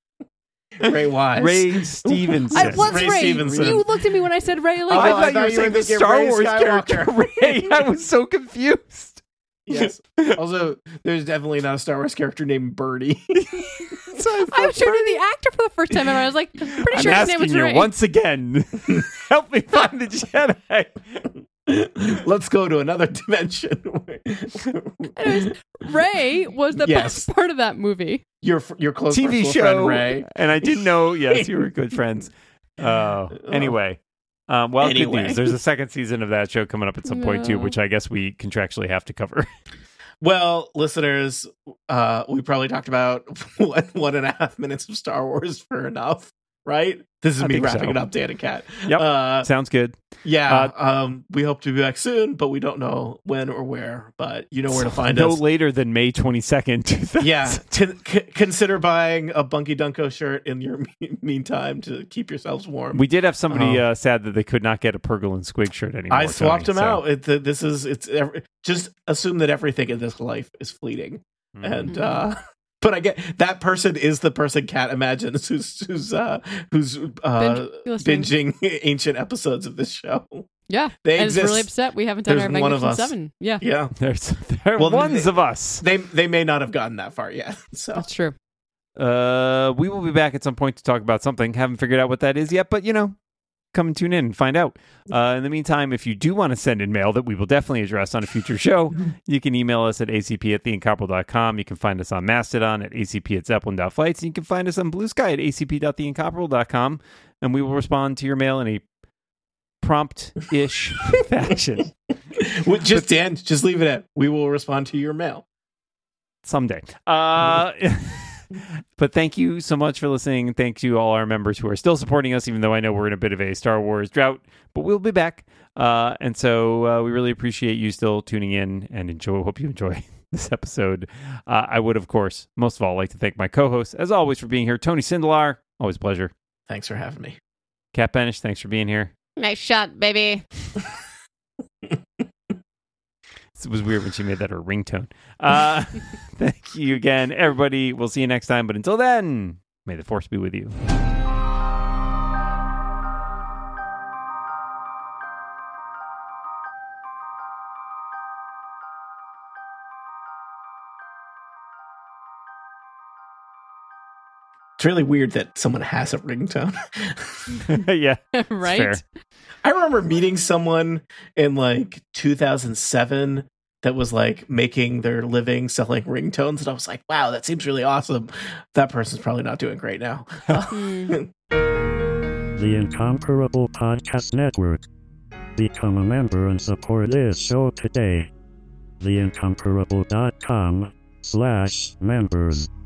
Ray Wise. Ray Stevenson. I was Ray Ray. Stevenson. You looked at me when I said Ray. Like, Oh, I I thought you thought were you were saying the thinking Star Ray Wars character Skywalker. Ray. I was so confused. Yes. Also, there's definitely not a Star Wars character named Bernie. So I I was thought showing the actor for the first time, and I was like, pretty I'm sure his name asking was you Ray. once again. Help me find the Jedi. Let's go to another dimension. Anyways, Ray was the Yes. best part of that movie. your your close T V personal show, friend Ray. and I didn't know. Yes, you were good friends. Uh, anyway, um, well, Anyway. good news. There's a second season of that show coming up at some point too, No. which I guess we contractually have to cover. Well, listeners, uh, we probably talked about one one and a half minutes of Star Wars for enough. right? This is I me think wrapping so. it up, Dan and Kat. Yep. Uh, Sounds good. yeah. Uh, um, we hope to be back soon, but we don't know when or where. But you know where to find no us. later than May twenty-second. Yeah. T- c- consider buying a Bunky Dunko shirt in your me- meantime to keep yourselves warm. We did have somebody Oh. uh, sad that they could not get a Purgle and Squig shirt anymore. I swapped Tony, them so- out. It, th- this is it's ev- just assume that everything in this life is fleeting, Mhm. and uh, but I get that person is the person Kat imagines who's who's uh, who's uh, Binge- listening. binging ancient episodes of this show. Yeah. They and exist. is really upset we haven't done There's our one of Magnificent us. Seven. Yeah. Yeah, There's there are Well, ones they- of us. they they may not have gotten that far yet. So That's true. Uh, we will be back at some point to talk about something. Haven't figured out what that is yet, but you know, come and tune in and find out. Uh, in the meantime, if you do want to send in mail that we will definitely address on a future show, you can email us at a c p at the incomparable dot com. You can find us on Mastodon at a c p at zeppelin dot flights. And you can find us on Blue Sky at a c p dot the incomparable dot com. And we will respond to your mail in a prompt-ish fashion Well, just Dan, just leave it at we will respond to your mail. someday. Uh, but thank you so much for listening. Thank you all our members who are still supporting us, even though I know we're in a bit of a Star Wars drought, but we'll be back. Uh, and so uh, we really appreciate you still tuning in and enjoy. Hope you enjoy this episode. Uh, I would, of course, most of all, like to thank my co-hosts, as always, for being here. Tony Sindelar, always a pleasure. Thanks for having me. Kat Benish, thanks for being here. Nice shot, baby. It was weird when she made that her ringtone. Uh, thank you again, everybody. We'll see you next time. But until then, may the force be with you. It's really weird that someone has a ringtone. Yeah, it's Right? fair. I remember meeting someone in like two thousand seven that was like making their living selling ringtones, and I was like, wow, that seems really awesome. That person's probably not doing great now. Hmm. The Incomparable Podcast Network. Become a member and support this show today. the incomparable dot com slash members.